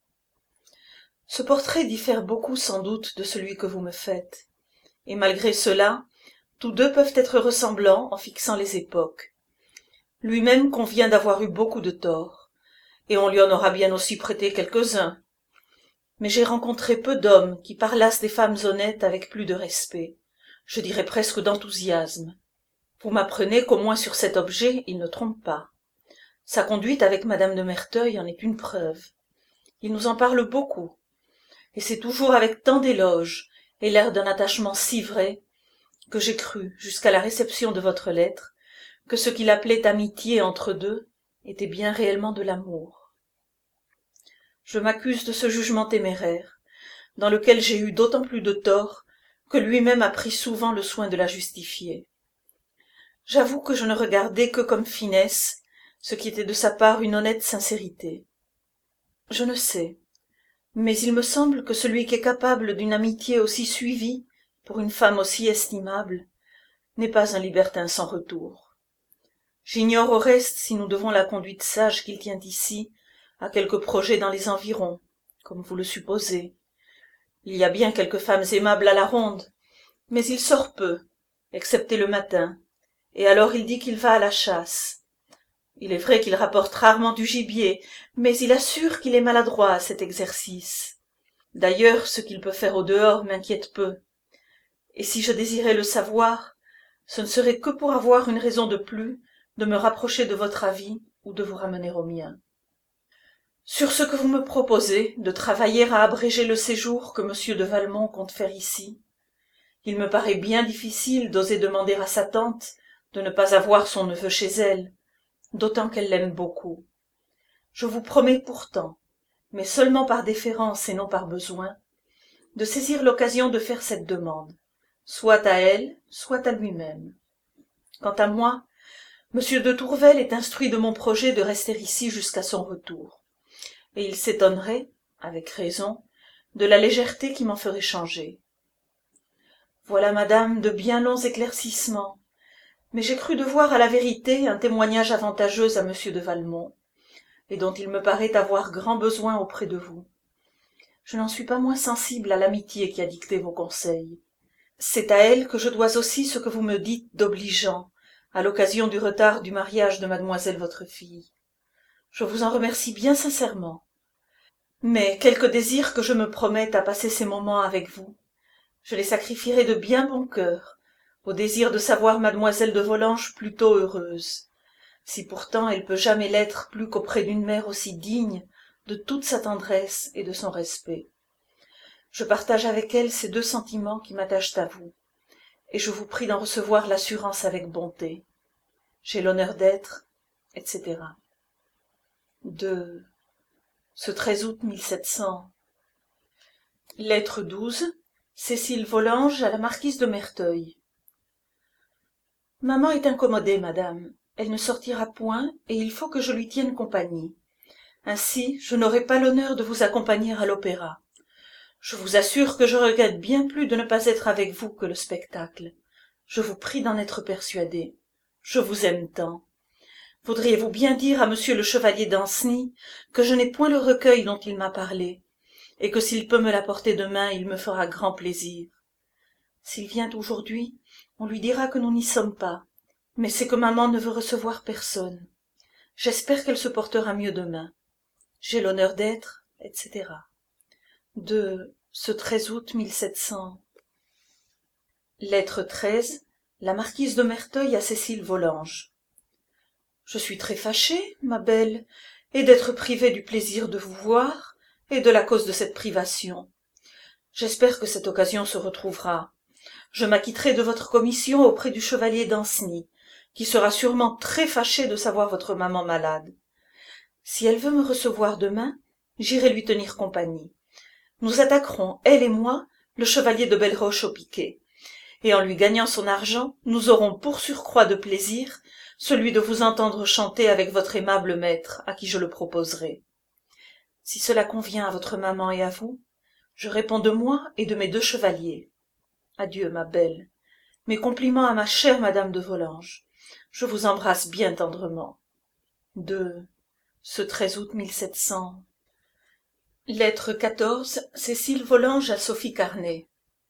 Speaker 1: Ce portrait diffère beaucoup sans doute de celui que vous me faites, et malgré cela, tous deux peuvent être ressemblants en fixant les époques. Lui-même convient d'avoir eu beaucoup de torts, et on lui en aura bien aussi prêté quelques-uns. Mais j'ai rencontré peu d'hommes qui parlassent des femmes honnêtes avec plus de respect, je dirais presque d'enthousiasme. Vous m'apprenez qu'au moins sur cet objet il ne trompe pas. Sa conduite avec madame de Merteuil en est une preuve. Il nous en parle beaucoup, et c'est toujours avec tant d'éloges et l'air d'un attachement si vrai que j'ai cru, jusqu'à la réception de votre lettre, que ce qu'il appelait amitié entre deux était bien réellement de l'amour. Je m'accuse de ce jugement téméraire, dans lequel j'ai eu d'autant plus de tort que lui-même a pris souvent le soin de la justifier. J'avoue que je ne regardais que comme finesse ce qui était de sa part une honnête sincérité. Je ne sais, mais il me semble que celui qui est capable d'une amitié aussi suivie pour une femme aussi estimable n'est pas un libertin sans retour. J'ignore au reste si nous devons la conduite sage qu'il tient ici à quelques projets dans les environs, comme vous le supposez. Il y a bien quelques femmes aimables à la ronde, mais il sort peu, excepté le matin, et alors il dit qu'il va à la chasse. Il est vrai qu'il rapporte rarement du gibier, mais il assure qu'il est maladroit à cet exercice. D'ailleurs, ce qu'il peut faire au dehors m'inquiète peu, et si je désirais le savoir, ce ne serait que pour avoir une raison de plus de me rapprocher de votre avis ou de vous ramener au mien. Sur ce que vous me proposez, de travailler à abréger le séjour que monsieur de Valmont compte faire ici, il me paraît bien difficile d'oser demander à sa tante de ne pas avoir son neveu chez elle, d'autant qu'elle l'aime beaucoup. Je vous promets pourtant, mais seulement par déférence et non par besoin, de saisir l'occasion de faire cette demande, soit à elle, soit à lui-même. Quant à moi, monsieur de Tourvel est instruit de mon projet de rester ici jusqu'à son retour, et il s'étonnerait, avec raison, de la légèreté qui m'en ferait changer. Voilà, madame, de bien longs éclaircissements, mais j'ai cru devoir à la vérité un témoignage avantageux à monsieur de Valmont, et dont il me paraît avoir grand besoin auprès de vous. Je n'en suis pas moins sensible à l'amitié qui a dicté vos conseils. C'est à elle que je dois aussi ce que vous me dites d'obligeant, à l'occasion du retard du mariage de mademoiselle votre fille. Je vous en remercie bien sincèrement. Mais quelque désir que je me promette à passer ces moments avec vous, je les sacrifierai de bien bon cœur, au désir de savoir mademoiselle de Volanges plutôt heureuse, si pourtant elle peut jamais l'être plus qu'auprès d'une mère aussi digne de toute sa tendresse et de son respect. Je partage avec elle ces deux sentiments qui m'attachent à vous, et je vous prie d'en recevoir l'assurance avec bonté. J'ai l'honneur d'être, et cetera. De ce treize août mille sept cents. Lettre douze. Cécile Volanges à la marquise de Merteuil. Maman est incommodée, madame. Elle ne sortira point, et il faut que je lui tienne compagnie. Ainsi, je n'aurai pas l'honneur de vous accompagner à l'opéra. Je vous assure que je regrette bien plus de ne pas être avec vous que le spectacle. Je vous prie d'en être persuadé. Je vous aime tant. Voudriez-vous bien dire à monsieur le chevalier d'Ancenis que je n'ai point le recueil dont il m'a parlé, et que s'il peut me l'apporter demain, il me fera grand plaisir. S'il vient aujourd'hui, on lui dira que nous n'y sommes pas, mais c'est que maman ne veut recevoir personne. J'espère qu'elle se portera mieux demain. J'ai l'honneur d'être, et cetera. De ce treize août mille sept cents. Lettre treize. La marquise de Merteuil à Cécile Volanges. Je suis très fâchée, ma belle, et d'être privée du plaisir de vous voir, et de la cause de cette privation. J'espère que cette occasion se retrouvera. Je m'acquitterai de votre commission auprès du chevalier d'Ancenis, qui sera sûrement très fâché de savoir votre maman malade. Si elle veut me recevoir demain, j'irai lui tenir compagnie. Nous attaquerons, elle et moi, le chevalier de Belleroche au piquet. Et en lui gagnant son argent, nous aurons pour surcroît de plaisir celui de vous entendre chanter avec votre aimable maître, à qui je le proposerai. Si cela convient à votre maman et à vous, je réponds de moi et de mes deux chevaliers. Adieu, ma belle. Mes compliments à ma chère madame de Volanges. Je vous embrasse bien tendrement. De ce treize août mille sept cents. Lettre quatorze. Cécile Volanges à Sophie Carnet.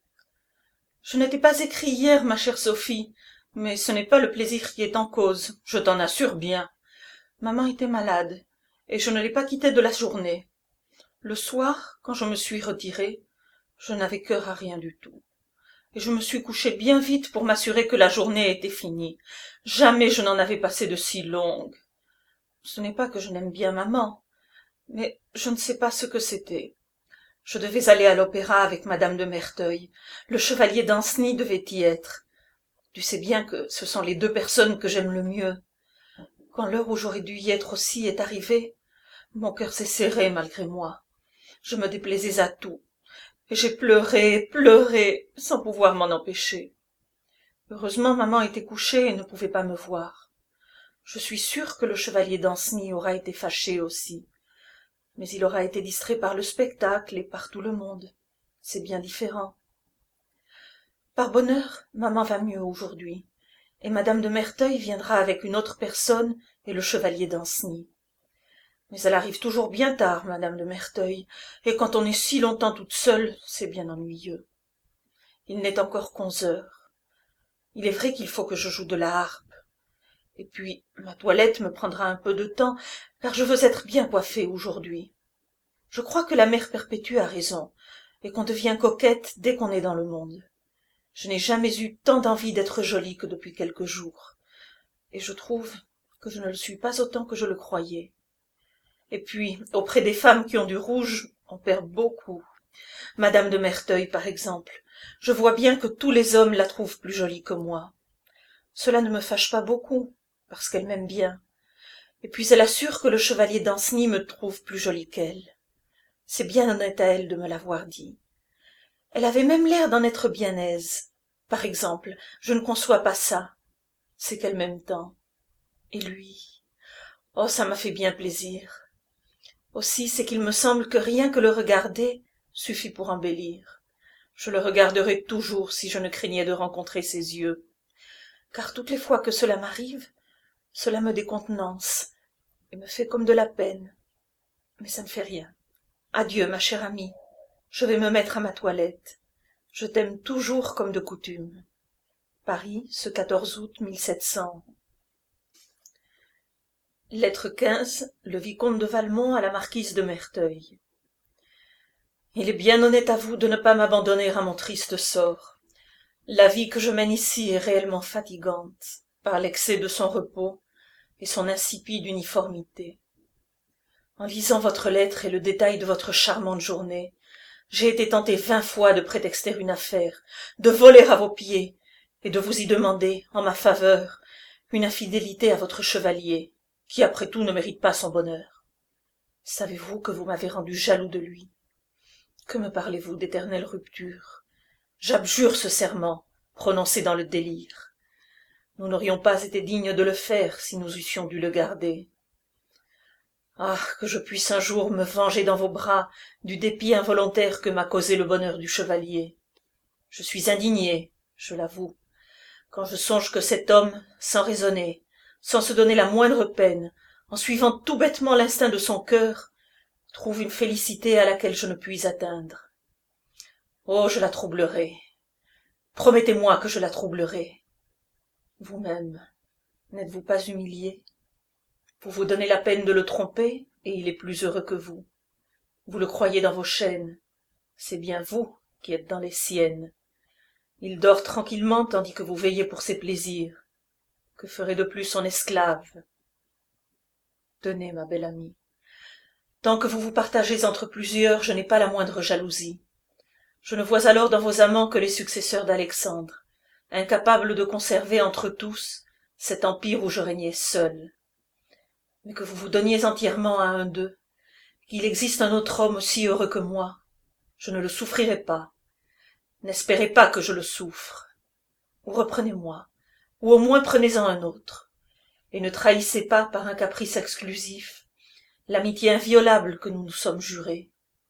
Speaker 1: Je n'étais pas écrit hier, ma chère Sophie, mais ce n'est pas le plaisir qui est en cause, je t'en assure bien. Maman était malade, et je ne l'ai pas quittée de la journée. Le soir, quand je me suis retirée, je n'avais cœur à rien du tout, et je me suis couchée bien vite pour m'assurer que la journée était finie. Jamais je n'en avais passé de si longue. Ce n'est pas que je n'aime bien maman, mais je ne sais pas ce que c'était. Je devais aller à l'opéra avec madame de Merteuil. Le chevalier d'Ancenis devait y être. Tu sais bien que ce sont les deux personnes que j'aime le mieux. Quand l'heure où j'aurais dû y être aussi est arrivée, mon cœur s'est serré malgré moi. Je me déplaisais à tout, et j'ai pleuré, pleuré, sans pouvoir m'en empêcher. Heureusement, maman était couchée et ne pouvait pas me voir. Je suis sûre que le chevalier d'Ancenis aura été fâché aussi. Mais il aura été distrait par le spectacle et par tout le monde. C'est bien différent. Par bonheur, maman va mieux aujourd'hui, et madame de Merteuil viendra avec une autre personne et le chevalier d'Ancenis. Mais elle arrive toujours bien tard, madame de Merteuil, et quand on est si longtemps toute seule, c'est bien ennuyeux. Il n'est encore qu'onze heures. Il est vrai qu'il faut que je joue de la harpe. Et puis, ma toilette me prendra un peu de temps, car je veux être bien coiffée aujourd'hui. Je crois que la mère Perpétue a raison, et qu'on devient coquette dès qu'on est dans le monde. Je n'ai jamais eu tant d'envie d'être jolie que depuis quelques jours, et je trouve que je ne le suis pas autant que je le croyais. Et puis, auprès des femmes qui ont du rouge, on perd beaucoup. Madame de Merteuil, par exemple, je vois bien que tous les hommes la trouvent plus jolie que moi. Cela ne me fâche pas beaucoup, parce qu'elle m'aime bien. Et puis elle assure que le chevalier d'Ancenis me trouve plus jolie qu'elle. C'est bien honnête à elle de me l'avoir dit. Elle avait même l'air d'en être bien aise. Par exemple, je ne conçois pas ça. C'est qu'elle m'aime tant. Et lui, oh, ça m'a fait bien plaisir. Aussi, c'est qu'il me semble que rien que le regarder suffit pour embellir. Je le regarderai toujours si je ne craignais de rencontrer ses yeux. Car toutes les fois que cela m'arrive, cela me décontenance et me fait comme de la peine. Mais ça ne fait rien. Adieu, ma chère amie. Je vais me mettre à ma toilette. Je t'aime toujours comme de coutume. Paris, ce quatorze août mille sept cents. Lettre quinze. Le vicomte de Valmont à la marquise de Merteuil. Il est bien honnête à vous de ne pas m'abandonner à mon triste sort. La vie que je mène ici est réellement fatigante, par l'excès de son repos et son insipide uniformité. En lisant votre lettre et le détail de votre charmante journée, j'ai été tenté vingt fois de prétexter une affaire, de voler à vos pieds, et de vous y demander, en ma faveur, une infidélité à votre chevalier, qui après tout ne mérite pas son bonheur. Savez-vous que vous m'avez rendu jaloux de lui? Que me parlez-vous d'éternelle rupture? J'abjure ce serment, prononcé dans le délire. Nous n'aurions pas été dignes de le faire si nous eussions dû le garder. Ah, que je puisse un jour me venger dans vos bras du dépit involontaire que m'a causé le bonheur du chevalier. Je suis indigné, je l'avoue, quand je songe que cet homme, sans raisonner, sans se donner la moindre peine, en suivant tout bêtement l'instinct de son cœur, trouve une félicité à laquelle je ne puis atteindre. Oh, je la troublerai. Promettez-moi que je la troublerai. Vous-même, n'êtes-vous pas humilié? Vous vous donnez la peine de le tromper, et il est plus heureux que vous. Vous le croyez dans vos chaînes, c'est bien vous qui êtes dans les siennes. Il dort tranquillement tandis que vous veillez pour ses plaisirs. Que ferait de plus son esclave? Tenez, ma belle amie. Tant que vous vous partagez entre plusieurs, je n'ai pas la moindre jalousie. Je ne vois alors dans vos amants que les successeurs d'Alexandre, incapables de conserver entre tous cet empire où je régnais seul. Mais que vous vous donniez entièrement à un d'eux, qu'il existe un autre homme aussi heureux que moi, je ne le souffrirai pas. N'espérez pas que je le souffre. Ou reprenez-moi, ou au moins prenez-en un autre, et ne trahissez pas par un caprice exclusif l'amitié inviolable que nous nous sommes jurés.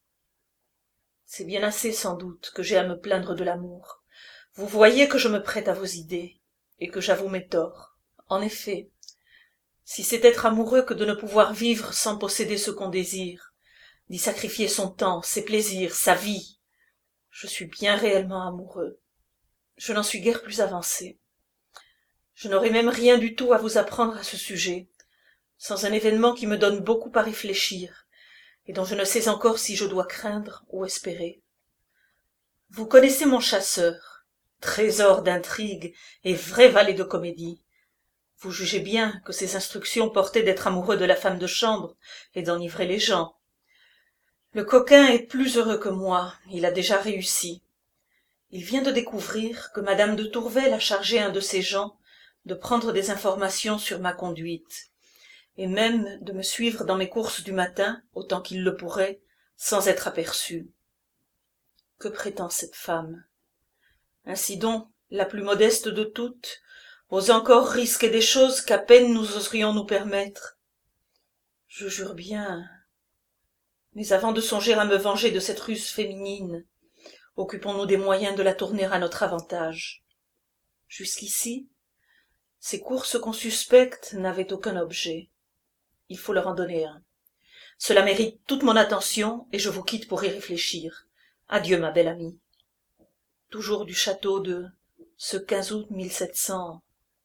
Speaker 1: C'est bien assez sans doute que j'ai à me plaindre de l'amour. Vous voyez que je me prête à vos idées, et que j'avoue mes torts. En effet, si c'est être amoureux que de ne pouvoir vivre sans posséder ce qu'on désire, d'y sacrifier son temps, ses plaisirs, sa vie, je suis bien réellement amoureux. Je n'en suis guère plus avancé. Je n'aurai même rien du tout à vous apprendre à ce sujet, sans un événement qui me donne beaucoup à réfléchir, et dont je ne sais encore si je dois craindre ou espérer. Vous connaissez mon chasseur, trésor d'intrigue et vrai valet de comédie. Vous jugez bien que ses instructions portaient d'être amoureux de la femme de chambre et d'enivrer les gens. Le coquin est plus heureux que moi, il a déjà réussi. Il vient de découvrir que madame de Tourvel a chargé un de ses gens de prendre des informations sur ma conduite, et même de me suivre dans mes courses du matin, autant qu'il le pourrait, sans être aperçu. Que prétend cette femme? Ainsi donc, la plus modeste de toutes, ose encore risquer des choses qu'à peine nous oserions nous permettre. Je jure bien. Mais avant de songer à me venger de cette ruse féminine, occupons-nous des moyens de la tourner à notre avantage. Jusqu'ici, ces courses qu'on suspecte n'avaient aucun objet. Il faut leur en donner un. Cela mérite toute mon attention, et je vous quitte pour y réfléchir. Adieu, ma belle amie. Toujours du château de ce quinze août mille sept cents.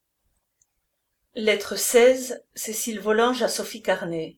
Speaker 1: Lettre seize, Cécile Volanges à Sophie Carnet.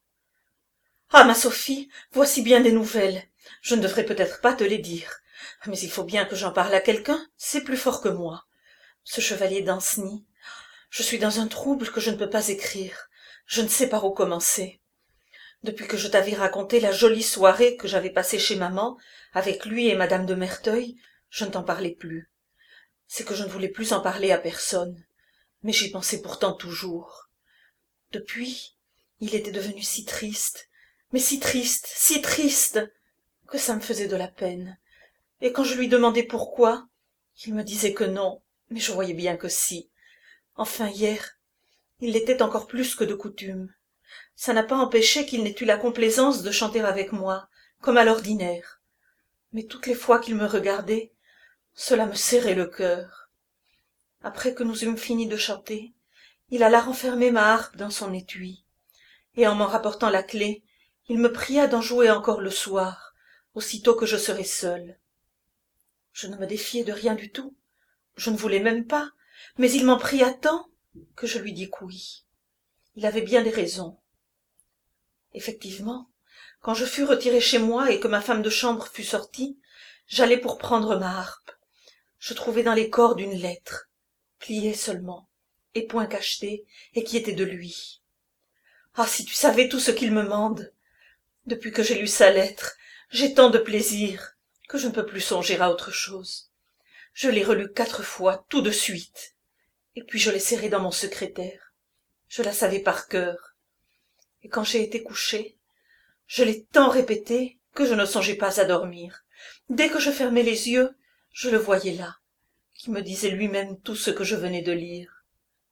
Speaker 1: Ah, ma Sophie, voici bien des nouvelles. Je ne devrais peut-être pas te les dire. Mais il faut bien que j'en parle à quelqu'un, c'est plus fort que moi. Ce chevalier d'Ancenis. Je suis dans un trouble que je ne peux pas écrire. Je ne sais par où commencer. Depuis que je t'avais raconté la jolie soirée que j'avais passée chez maman, avec lui et madame de Merteuil, je ne t'en parlais plus. C'est que je ne voulais plus en parler à personne. Mais j'y pensais pourtant toujours. Depuis, il était devenu si triste, mais si triste, si triste, que ça me faisait de la peine. Et quand je lui demandais pourquoi, il me disait que non, mais je voyais bien que si. Enfin hier, il l'était encore plus que de coutume. Ça n'a pas empêché qu'il n'ait eu la complaisance de chanter avec moi, comme à l'ordinaire. Mais toutes les fois qu'il me regardait, cela me serrait le cœur. Après que nous eûmes fini de chanter, il alla renfermer ma harpe dans son étui, et en m'en rapportant la clé, il me pria d'en jouer encore le soir, aussitôt que je serais seule. Je ne me défiais de rien du tout, je ne voulais même pas, mais il m'en pria tant que je lui dis que oui. Il avait bien des raisons. Effectivement, quand je fus retirée chez moi et que ma femme de chambre fut sortie, j'allai pour prendre ma harpe. Je trouvai dans les cordes une lettre, pliée seulement, et point cachetée, et qui était de lui. Ah, si tu savais tout ce qu'il me mande! Depuis que j'ai lu sa lettre, j'ai tant de plaisir que je ne peux plus songer à autre chose. Je l'ai relue quatre fois, tout de suite, et puis je l'ai serrée dans mon secrétaire. Je la savais par cœur. Et quand j'ai été couchée, je l'ai tant répétée que je ne songeais pas à dormir. Dès que je fermais les yeux, je le voyais là, qui me disait lui-même tout ce que je venais de lire.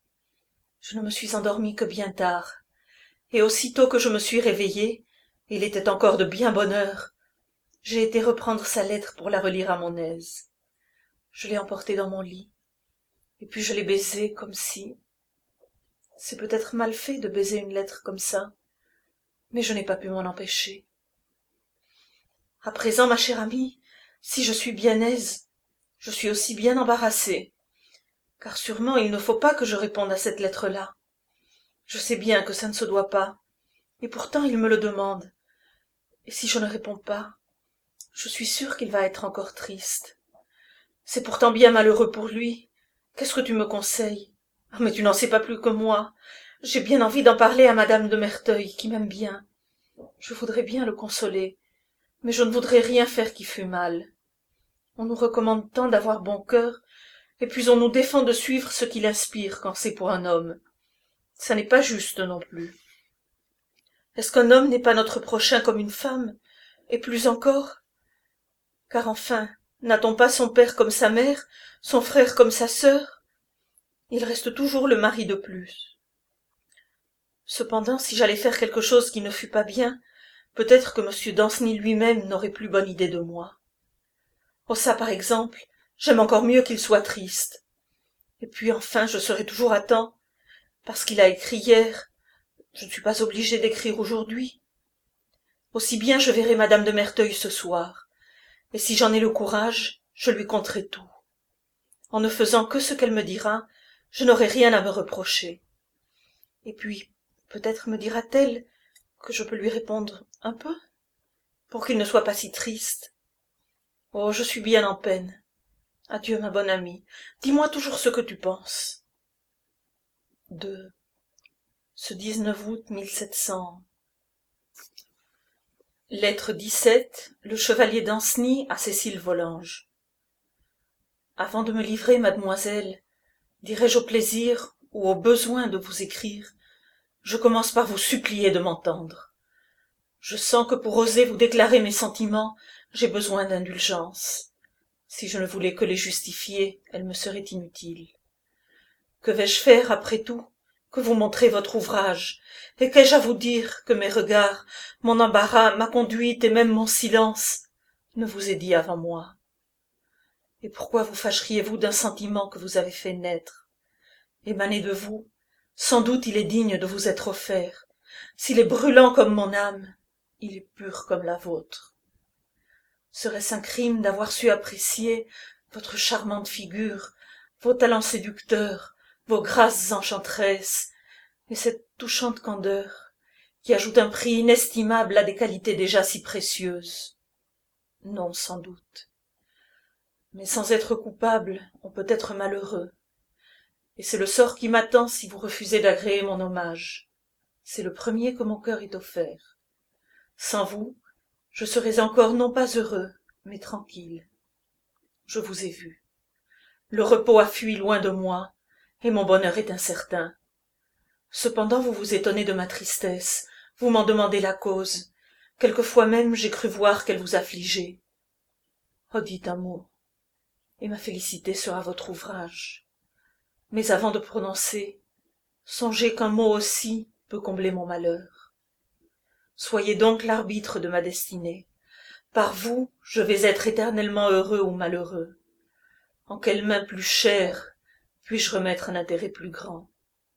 Speaker 1: Je ne me suis endormie que bien tard, et aussitôt que je me suis réveillée, il était encore de bien bonne heure, j'ai été reprendre sa lettre pour la relire à mon aise. Je l'ai emportée dans mon lit, et puis je l'ai baisée comme si... C'est peut-être mal fait de baiser une lettre comme ça, mais je n'ai pas pu m'en empêcher. À présent, ma chère amie, si je suis bien aise, je suis aussi bien embarrassée, car sûrement il ne faut pas que je réponde à cette lettre-là. Je sais bien que ça ne se doit pas, et pourtant il me le demande. Et si je ne réponds pas, je suis sûre qu'il va être encore triste. C'est pourtant bien malheureux pour lui. Qu'est-ce que tu me conseilles? Ah, mais tu n'en sais pas plus que moi. J'ai bien envie d'en parler à madame de Merteuil, qui m'aime bien. Je voudrais bien le consoler, mais je ne voudrais rien faire qui fût mal. On nous recommande tant d'avoir bon cœur, et puis on nous défend de suivre ce qu'il inspire quand c'est pour un homme. Ça n'est pas juste non plus. Est-ce qu'un homme n'est pas notre prochain comme une femme, et plus encore? Car enfin, n'a-t-on pas son père comme sa mère, son frère comme sa sœur? Il reste toujours le mari de plus. Cependant, si j'allais faire quelque chose qui ne fût pas bien, peut-être que monsieur Danceny lui-même n'aurait plus bonne idée de moi. Oh ça, par exemple, j'aime encore mieux qu'il soit triste. Et puis enfin, je serai toujours à temps, parce qu'il a écrit hier. Je ne suis pas obligée d'écrire aujourd'hui. Aussi bien je verrai madame de Merteuil ce soir, et si j'en ai le courage, je lui conterai tout. En ne faisant que ce qu'elle me dira, je n'aurai rien à me reprocher. Et puis, peut-être me dira-t-elle que je peux lui répondre un peu, pour qu'il ne soit pas si triste. Oh, je suis bien en peine. Adieu, ma bonne amie. Dis-moi toujours ce que tu penses. De ce dix-neuf août mille sept cents. Lettre dix-sept. Le chevalier Danceny à Cécile Volanges. Avant de me livrer, mademoiselle, dirais-je au plaisir ou au besoin de vous écrire, je commence par vous supplier de m'entendre. Je sens que pour oser vous déclarer mes sentiments, j'ai besoin d'indulgence. Si je ne voulais que les justifier, elle me serait inutile. Que vais-je faire, après tout, que vous montrer votre ouvrage, et qu'ai-je à vous dire que mes regards, mon embarras, ma conduite et même mon silence ne vous aient dit avant moi? Et pourquoi vous fâcheriez-vous d'un sentiment que vous avez fait naître? Émané de vous, sans doute il est digne de vous être offert. S'il est brûlant comme mon âme, il est pur comme la vôtre. Serait-ce un crime d'avoir su apprécier votre charmante figure, vos talents séducteurs, vos grâces enchanteresses, et cette touchante candeur qui ajoute un prix inestimable à des qualités déjà si précieuses? Non, sans doute. Mais sans être coupable, on peut être malheureux. Et c'est le sort qui m'attend si vous refusez d'agréer mon hommage. C'est le premier que mon cœur est offert. Sans vous, je serais encore non pas heureux, mais tranquille. Je vous ai vu. Le repos a fui loin de moi, et mon bonheur est incertain. Cependant vous vous étonnez de ma tristesse, vous m'en demandez la cause. Quelquefois même j'ai cru voir qu'elle vous affligeait. Oh, dites un mot, et ma félicité sera votre ouvrage. Mais avant de prononcer, songez qu'un mot aussi peut combler mon malheur. Soyez donc l'arbitre de ma destinée. Par vous, je vais être éternellement heureux ou malheureux. En quelle main plus chère puis-je remettre un intérêt plus grand?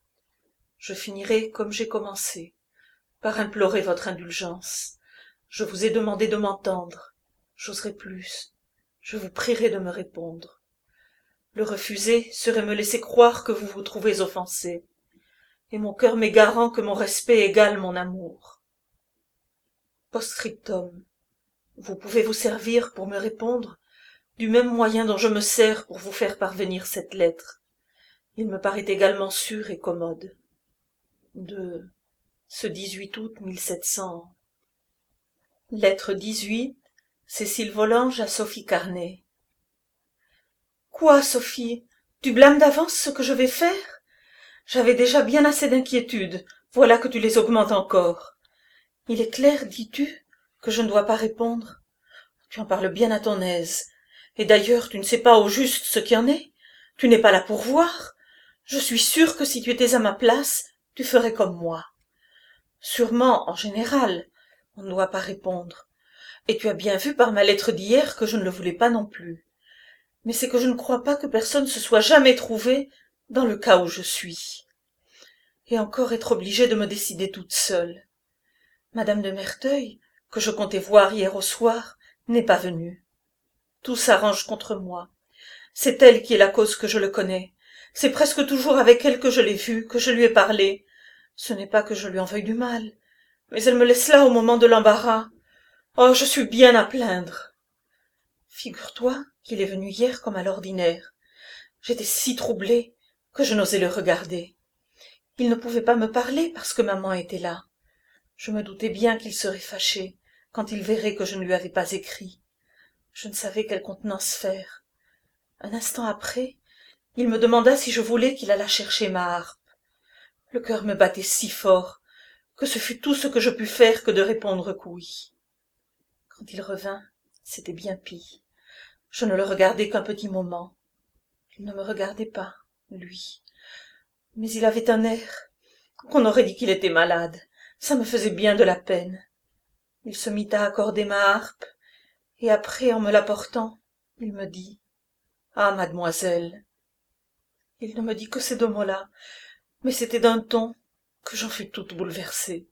Speaker 1: Je finirai comme j'ai commencé, par implorer votre indulgence. Je vous ai demandé de m'entendre. J'oserai plus. Je vous prierai de me répondre. Le refuser serait me laisser croire que vous vous trouvez offensé, et mon cœur m'est garant que mon respect égale mon amour. Post-scriptum. Vous pouvez vous servir pour me répondre du même moyen dont je me sers pour vous faire parvenir cette lettre. Il me paraît également sûr et commode. De ce dix-huit août mille sept cents. Lettre dix-huit. Cécile Volanges à Sophie Carnay. Quoi, Sophie? Tu blâmes d'avance ce que je vais faire? J'avais déjà bien assez d'inquiétudes, voilà que tu les augmentes encore. Il est clair, dis-tu, que je ne dois pas répondre? Tu en parles bien à ton aise. Et d'ailleurs, tu ne sais pas au juste ce qu'il y en est. Tu n'es pas là pour voir. Je suis sûre que si tu étais à ma place, tu ferais comme moi. Sûrement, en général, on ne doit pas répondre. Et tu as bien vu par ma lettre d'hier que je ne le voulais pas non plus. Mais c'est que je ne crois pas que personne se soit jamais trouvé dans le cas où je suis. Et encore être obligée de me décider toute seule. Madame de Merteuil, que je comptais voir hier au soir, n'est pas venue. Tout s'arrange contre moi. C'est elle qui est la cause que je le connais. C'est presque toujours avec elle que je l'ai vue, que je lui ai parlé. Ce n'est pas que je lui en veuille du mal, mais elle me laisse là au moment de l'embarras. Oh, je suis bien à plaindre. Figure-toi qu'il est venu hier comme à l'ordinaire. J'étais si troublée que je n'osais le regarder. Il ne pouvait pas me parler parce que maman était là. Je me doutais bien qu'il serait fâché quand il verrait que je ne lui avais pas écrit. Je ne savais quelle contenance faire. Un instant après, il me demanda si je voulais qu'il allât chercher ma harpe. Le cœur me battait si fort que ce fut tout ce que je pus faire que de répondre que oui. Quand il revint, c'était bien pis. Je ne le regardai qu'un petit moment. Il ne me regardait pas, lui. Mais il avait un air qu'on aurait dit qu'il était malade. Ça me faisait bien de la peine. Il se mit à accorder ma harpe, et après, en me l'apportant, il me dit « Ah, mademoiselle !» Il ne me dit que ces deux mots-là, mais c'était d'un ton que j'en fus toute bouleversée.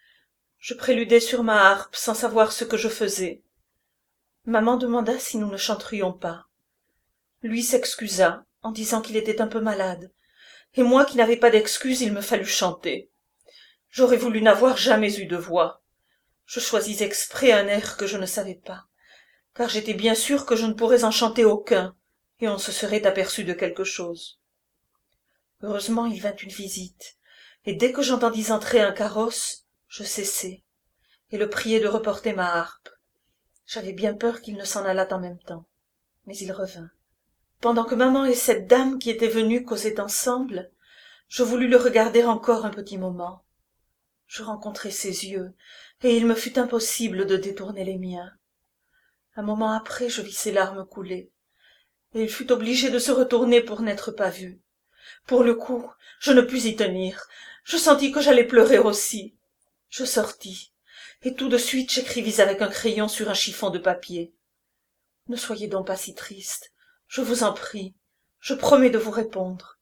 Speaker 1: Je préludai sur ma harpe sans savoir ce que je faisais. Maman demanda si nous ne chanterions pas. Lui s'excusa en disant qu'il était un peu malade, et moi qui n'avais pas d'excuse, il me fallut chanter. J'aurais voulu n'avoir jamais eu de voix. Je choisis exprès un air que je ne savais pas, car j'étais bien sûre que je ne pourrais en chanter aucun, et on se serait aperçu de quelque chose. Heureusement il vint une visite, et dès que j'entendis entrer un carrosse, je cessai, et le priai de reporter ma harpe. J'avais bien peur qu'il ne s'en allât en même temps, mais il revint. Pendant que maman et cette dame qui était venue causaient ensemble, je voulus le regarder encore un petit moment. Je rencontrai ses yeux, et il me fut impossible de détourner les miens. Un moment après, je vis ses larmes couler, et il fut obligé de se retourner pour n'être pas vu. Pour le coup, je ne pus y tenir. Je sentis que j'allais pleurer aussi. Je sortis, et tout de suite j'écrivis avec un crayon sur un chiffon de papier. Ne soyez donc pas si triste, je vous en prie, je promets de vous répondre.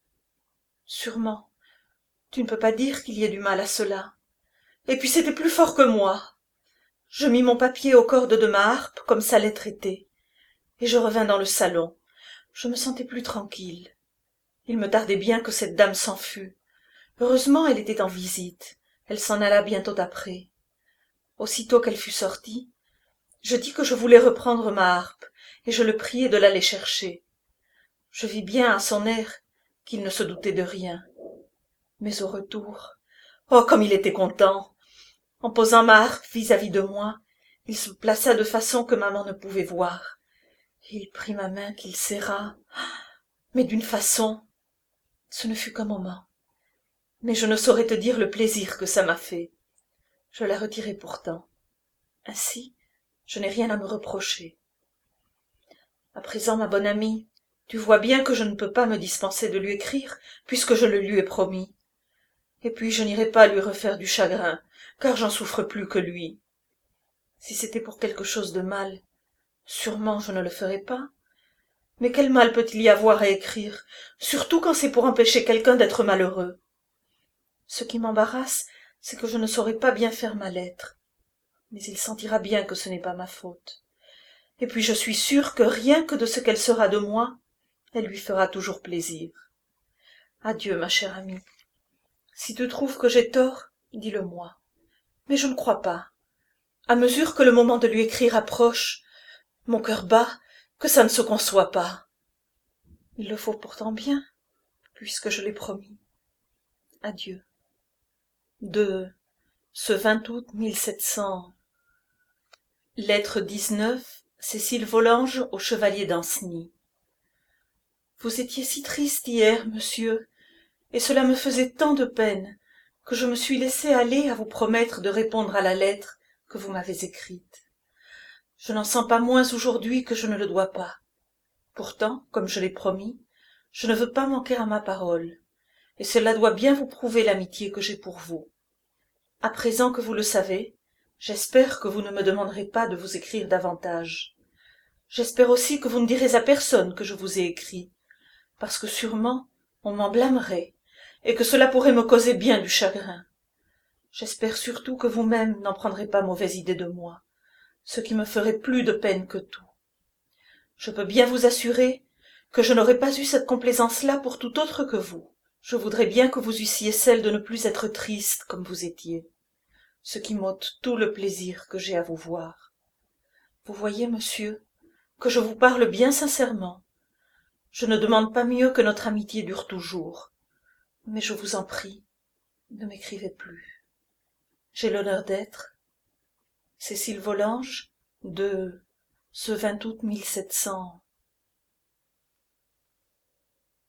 Speaker 1: Sûrement, tu ne peux pas dire qu'il y ait du mal à cela. Et puis c'était plus fort que moi. Je mis mon papier aux cordes de ma harpe comme sa lettre était, et je revins dans le salon. Je me sentais plus tranquille. Il me tardait bien que cette dame s'en fût. Heureusement elle était en visite. Elle s'en alla bientôt après. Aussitôt qu'elle fut sortie, je dis que je voulais reprendre ma harpe, et je le priai de l'aller chercher. Je vis bien à son air qu'il ne se doutait de rien. Mais au retour, oh comme il était content! En posant ma harpe vis-à-vis de moi, il se plaça de façon que maman ne pouvait voir. Et il prit ma main qu'il serra, mais d'une façon, ce ne fut qu'un moment. Mais je ne saurais te dire le plaisir que ça m'a fait. Je la retirai pourtant. Ainsi, je n'ai rien à me reprocher. À présent, ma bonne amie, tu vois bien que je ne peux pas me dispenser de lui écrire, puisque je le lui ai promis. Et puis je n'irai pas lui refaire du chagrin, car j'en souffre plus que lui. Si c'était pour quelque chose de mal, sûrement je ne le ferais pas. Mais quel mal peut-il y avoir à écrire, surtout quand c'est pour empêcher quelqu'un d'être malheureux? Ce qui m'embarrasse, c'est que je ne saurais pas bien faire ma lettre. Mais il sentira bien que ce n'est pas ma faute. Et puis je suis sûre que rien que de ce qu'elle sera de moi, elle lui fera toujours plaisir. Adieu, ma chère amie. Si tu trouves que j'ai tort, dis-le-moi. Mais je ne crois pas. À mesure que le moment de lui écrire approche, mon cœur bat que ça ne se conçoit pas. Il le faut pourtant bien, puisque je l'ai promis. Adieu. De ce vingt août mille sept cents. Lettre dix-neuf, Cécile Volanges au chevalier d'Ancenis. Vous étiez si triste hier, monsieur, et cela me faisait tant de peine que je me suis laissée aller à vous promettre de répondre à la lettre que vous m'avez écrite. Je n'en sens pas moins aujourd'hui que je ne le dois pas. Pourtant, comme je l'ai promis, je ne veux pas manquer à ma parole, et cela doit bien vous prouver l'amitié que j'ai pour vous. À présent que vous le savez, j'espère que vous ne me demanderez pas de vous écrire davantage. J'espère aussi que vous ne direz à personne que je vous ai écrit, parce que sûrement on m'en blâmerait, et que cela pourrait me causer bien du chagrin. J'espère surtout que vous-même n'en prendrez pas mauvaise idée de moi, ce qui me ferait plus de peine que tout. Je peux bien vous assurer que je n'aurais pas eu cette complaisance-là pour tout autre que vous. Je voudrais bien que vous eussiez celle de ne plus être triste comme vous étiez, ce qui m'ôte tout le plaisir que j'ai à vous voir. Vous voyez, monsieur, que je vous parle bien sincèrement. Je ne demande pas mieux que notre amitié dure toujours. Mais je vous en prie, ne m'écrivez plus. J'ai l'honneur d'être Cécile Volanges, de ce vingt août mille sept cent